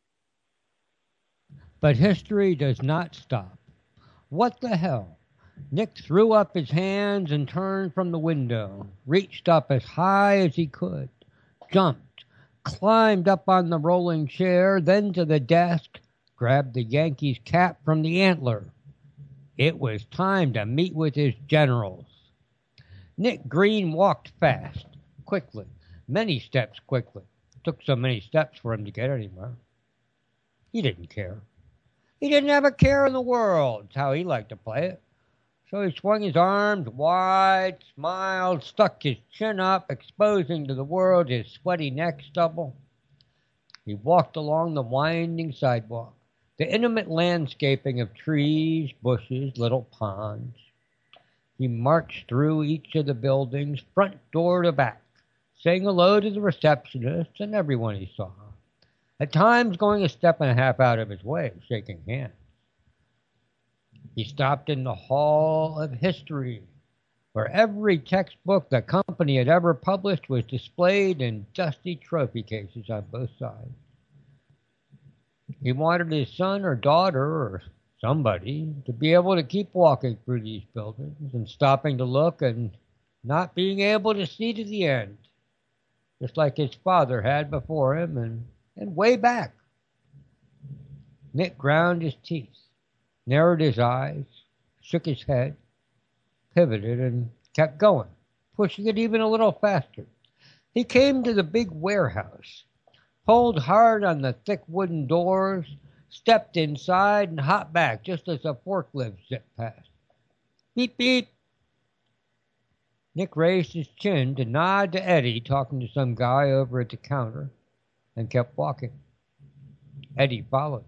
But history does not stop. What the hell? Nick threw up his hands and turned from the window, reached up as high as he could, jumped, climbed up on the rolling chair, then to the desk, grabbed the Yankees cap from the antler. It was time to meet with his generals. Nick Green walked fast, quickly, many steps quickly. Took so many steps for him to get anywhere. He didn't care. He didn't have a care in the world. It's how he liked to play it. So he swung his arms wide, smiled, stuck his chin up, exposing to the world his sweaty neck stubble. He walked along the winding sidewalk, the intimate landscaping of trees, bushes, little ponds. He marched through each of the buildings, front door to back, saying hello to the receptionist and everyone he saw, at times going a step and a half out of his way, shaking hands. He stopped in the Hall of History, where every textbook the company had ever published was displayed in dusty trophy cases on both sides. He wanted his son or daughter or somebody to be able to keep walking through these buildings and stopping to look and not being able to see to the end, just like his father had before him and way back. Nick ground his teeth, narrowed his eyes, shook his head, pivoted, and kept going, pushing it even a little faster. He came to the big warehouse, pulled hard on the thick wooden doors, stepped inside, and hopped back just as a forklift zipped past. Beep, beep. Nick raised his chin to nod to Eddie talking to some guy over at the counter and kept walking. Eddie followed.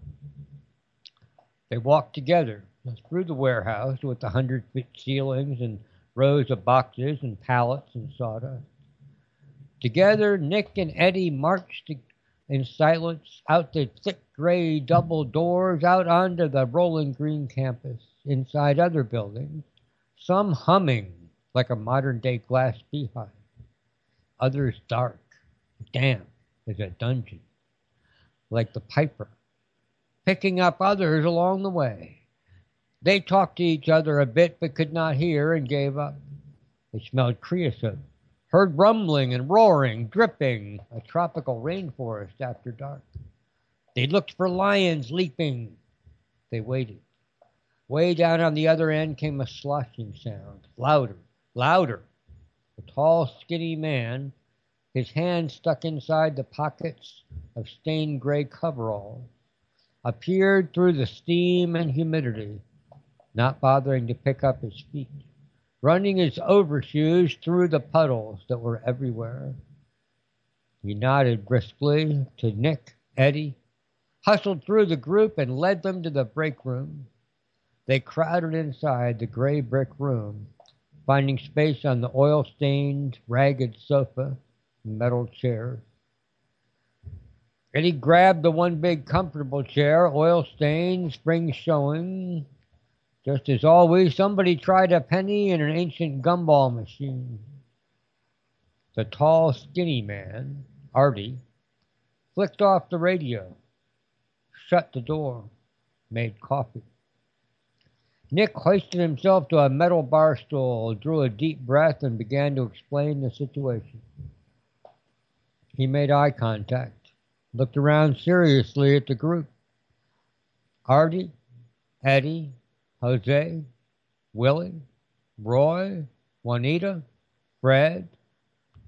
They walked together through the warehouse with the 100-foot ceilings and rows of boxes and pallets and sawdust. Together, Nick and Eddie marched in silence out the thick gray double doors out onto the Rolling Green campus, inside other buildings, some humming like a modern-day glass beehive, others dark, damp as a dungeon, like the Piper, picking up others along the way. They talked to each other a bit but could not hear and gave up. They smelled creosote, heard rumbling and roaring, dripping, a tropical rainforest after dark. They looked for lions leaping. They waited. Way down on the other end came a sloshing sound, louder, louder. A tall, skinny man, his hands stuck inside the pockets of stained gray coveralls, appeared through the steam and humidity, not bothering to pick up his feet, running his overshoes through the puddles that were everywhere. He nodded briskly to Nick, Eddie, hustled through the group and led them to the break room. They crowded inside the gray brick room, finding space on the oil-stained, ragged sofa and metal chairs. Eddie grabbed the one big comfortable chair, oil-stained, springs showing. Just as always, somebody tried a penny in an ancient gumball machine. The tall, skinny man, Artie, flicked off the radio, shut the door, made coffee. Nick hoisted himself to a metal bar stool, drew a deep breath, and began to explain the situation. He made eye contact, looked around seriously at the group. Artie, Eddie, Jose, Willie, Roy, Juanita, Fred,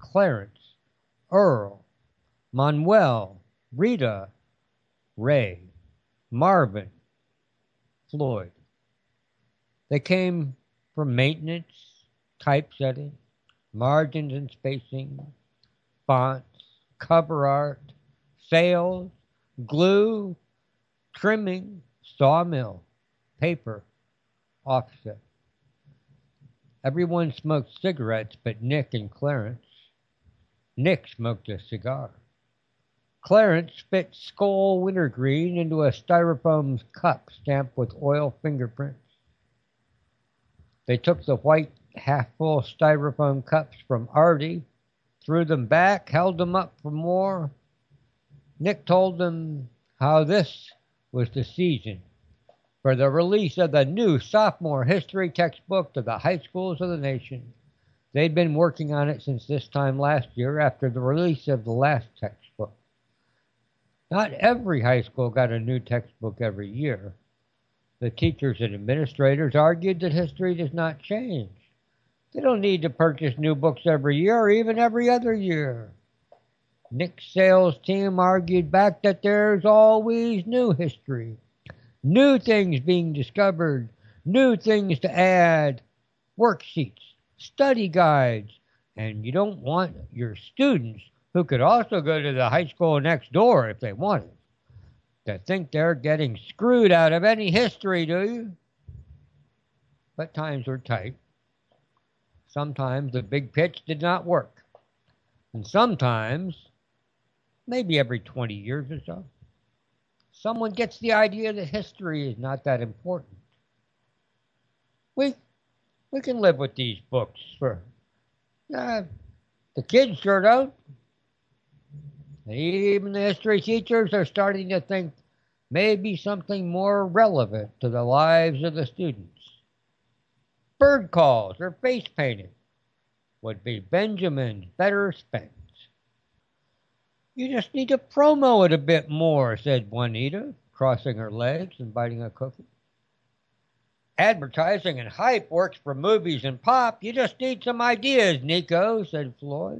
Clarence, Earl, Manuel, Rita, Ray, Marvin, Floyd. They came from maintenance, typesetting, margins and spacing, fonts, cover art, sales, glue, trimming, sawmill, paper, offset. Everyone smoked cigarettes but Nick and Clarence. Nick smoked a cigar. Clarence spit Skoal wintergreen into a styrofoam cup stamped with oil fingerprints. They took the white half-full styrofoam cups from Artie, threw them back, held them up for more. Nick told them how this was the season for the release of the new sophomore history textbook to the high schools of the nation. They'd been working on it since this time last year after the release of the last textbook. Not every high school got a new textbook every year. The teachers and administrators argued that history does not change. They don't need to purchase new books every year or even every other year. Nick's sales team argued back that there's always new history, new things being discovered, new things to add, worksheets, study guides, and you don't want your students, who could also go to the high school next door if they wanted, to think they're getting screwed out of any history, do you? But times were tight. Sometimes the big pitch did not work. And sometimes, maybe every 20 years or so, someone gets the idea that history is not that important. We can live with these books for, the kids sure don't. And even the history teachers are starting to think maybe something more relevant to the lives of the students. Bird calls or face painting would be Benjamin's better spent. You just need to promo it a bit more, said Juanita, crossing her legs and biting a cookie. Advertising and hype works for movies and pop. You just need some ideas, Nico, said Floyd.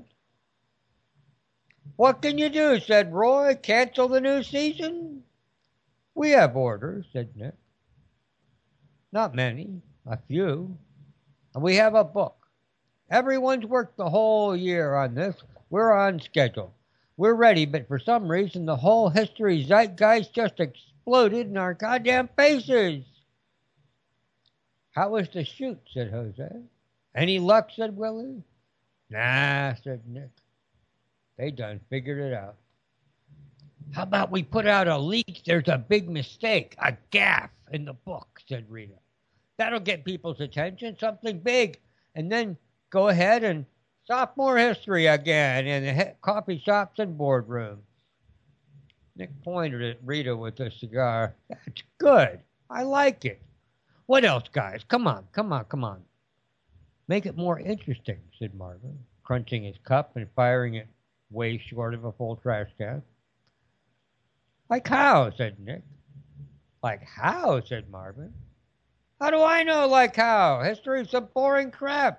What can you do, said Roy. Cancel the new season? We have orders, said Nick. Not many, a few. And we have a book. Everyone's worked the whole year on this. We're on schedule. We're ready, but for some reason the whole history zeitgeist just exploded in our goddamn faces. How was the shoot, said Jose. Any luck, said Willie. Nah, said Nick. They done figured it out. How about we put out a leak? There's a big mistake, a gaffe in the book, said Rita. That'll get people's attention, something big. And then go ahead and sophomore history again in the coffee shops and boardrooms. Nick pointed at Rita with a cigar. That's good. I like it. What else, guys? Come on. Make it more interesting, said Marvin, crunching his cup and firing it way short of a full trash can. Like how, said Nick. Like how, said Marvin. How do I know like how? History's some boring crap.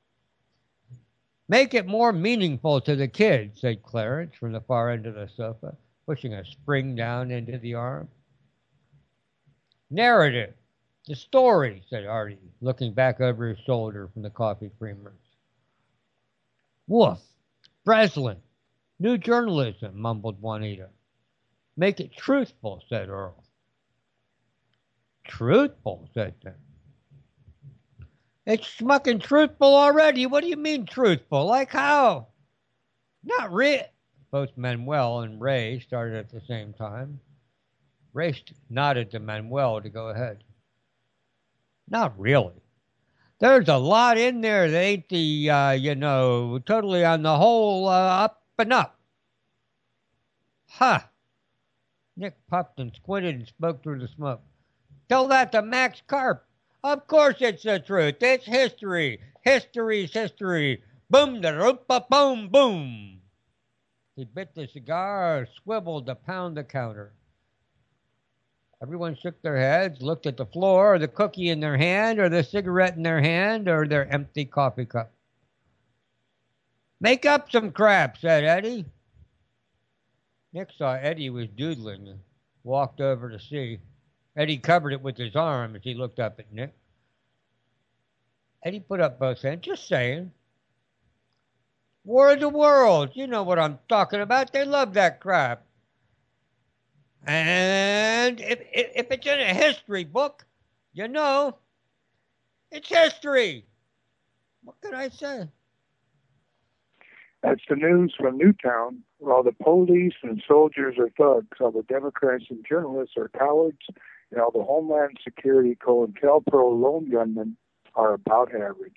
Make it more meaningful to the kids, said Clarence from the far end of the sofa, pushing a spring down into the arm. Narrative. The story, said Artie, looking back over his shoulder from the coffee creamers. Woof. Breslin. New journalism, mumbled Juanita. Make it truthful, said Earl. Truthful, said Tim. It's schmucking truthful already. What do you mean truthful? Like how? Not real. Both Manuel and Ray started at the same time. Ray nodded to Manuel to go ahead. Not really. There's a lot in there that ain't totally on the whole up and up. Huh. Nick puffed and squinted and spoke through the smoke. Tell that to Max Karp. Of course it's the truth. It's history. History's history. Boom, da roop, boom, boom. He bit the cigar, swiveled to pound the counter. Everyone shook their heads, looked at the floor, or the cookie in their hand, or the cigarette in their hand, or their empty coffee cup. Make up some crap, said Eddie. Nick saw Eddie was doodling and walked over to see. Eddie covered it with his arm as he looked up at Nick. Eddie put up both hands, just saying. War of the Worlds, you know what I'm talking about. They love that crap. And if it's in a history book, you know, it's history. What can I say? That's the news from Newtown, where all the police and soldiers are thugs, all the Democrats and journalists are cowards, and all the Homeland Security COINTELPRO lone gunmen are about average.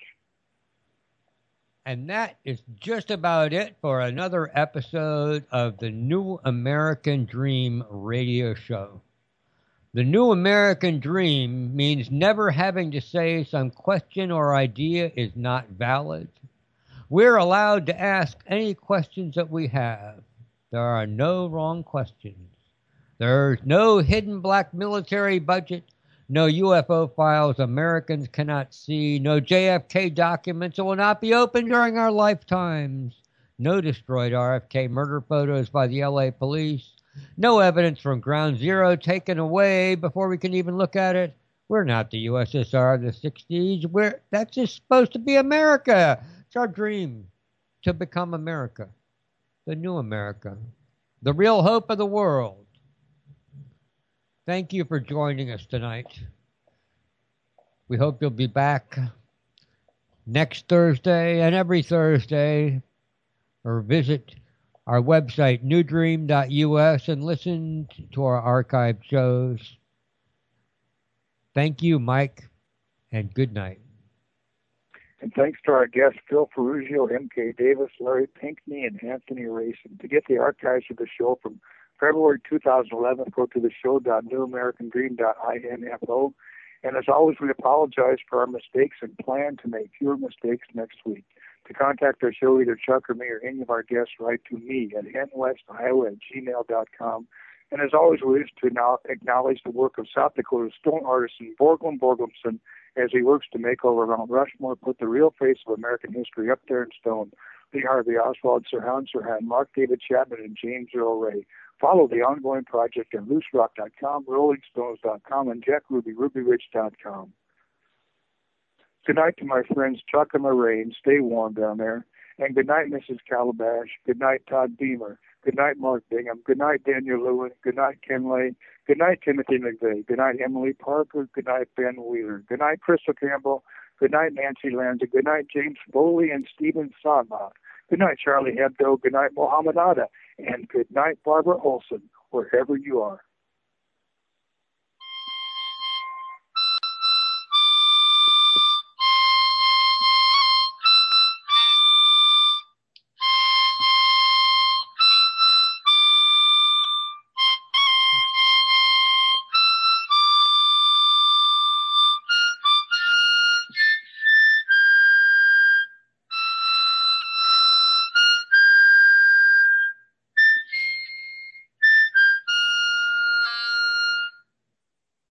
And that is just about it for another episode of the New American Dream radio show. The New American Dream means never having to say some question or idea is not valid. We're allowed to ask any questions that we have. There are no wrong questions. There's no hidden black military budget, no UFO files Americans cannot see, no JFK documents that will not be opened during our lifetimes, no destroyed RFK murder photos by the LA police, no evidence from Ground Zero taken away before we can even look at it. We're not the USSR of the 60s. That's just supposed to be America. It's our dream to become America, the new America, the real hope of the world. Thank you for joining us tonight. We hope you'll be back next Thursday and every Thursday, or visit our website, newdream.us, and listen to our archived shows. Thank you, Mike, and good night. And thanks to our guests, Phil Ferrugio, M.K. Davis, Larry Pinckney, and Anthony Racing. To get the archives of the show from February 2011, go to the show.newamericandream.info. And as always, we apologize for our mistakes and plan to make fewer mistakes next week. To contact our show, either Chuck or me or any of our guests, write to me at nwestiowa@gmail.com. And as always, we wish to now acknowledge the work of South Dakota stone artisan Borglum Borglumson as he works to make over Mount Rushmore, put the real face of American history up there in stone. Lee Harvey Oswald, Sirhan Sirhan, Mark David Chapman, and James Earl Ray. Follow the ongoing project at looserock.com, rollingstones.com, and jackrubyrubyridge.com. Good night to my friends Chuck and Lorraine. Stay warm down there. And good night, Mrs. Calabash. Good night, Todd Beamer. Good night, Mark Bingham. Good night, Daniel Lewin. Good night, Ken Lay. Good night, Timothy McVeigh. Good night, Emily Parker. Good night, Ben Wheeler. Good night, Crystal Campbell. Good night, Nancy Lanza. Good night, James Foley and Stephen Sondma. Good night, Charlie Hebdo. Good night, Mohammed Atta. And good night, Barbara Olson, wherever you are.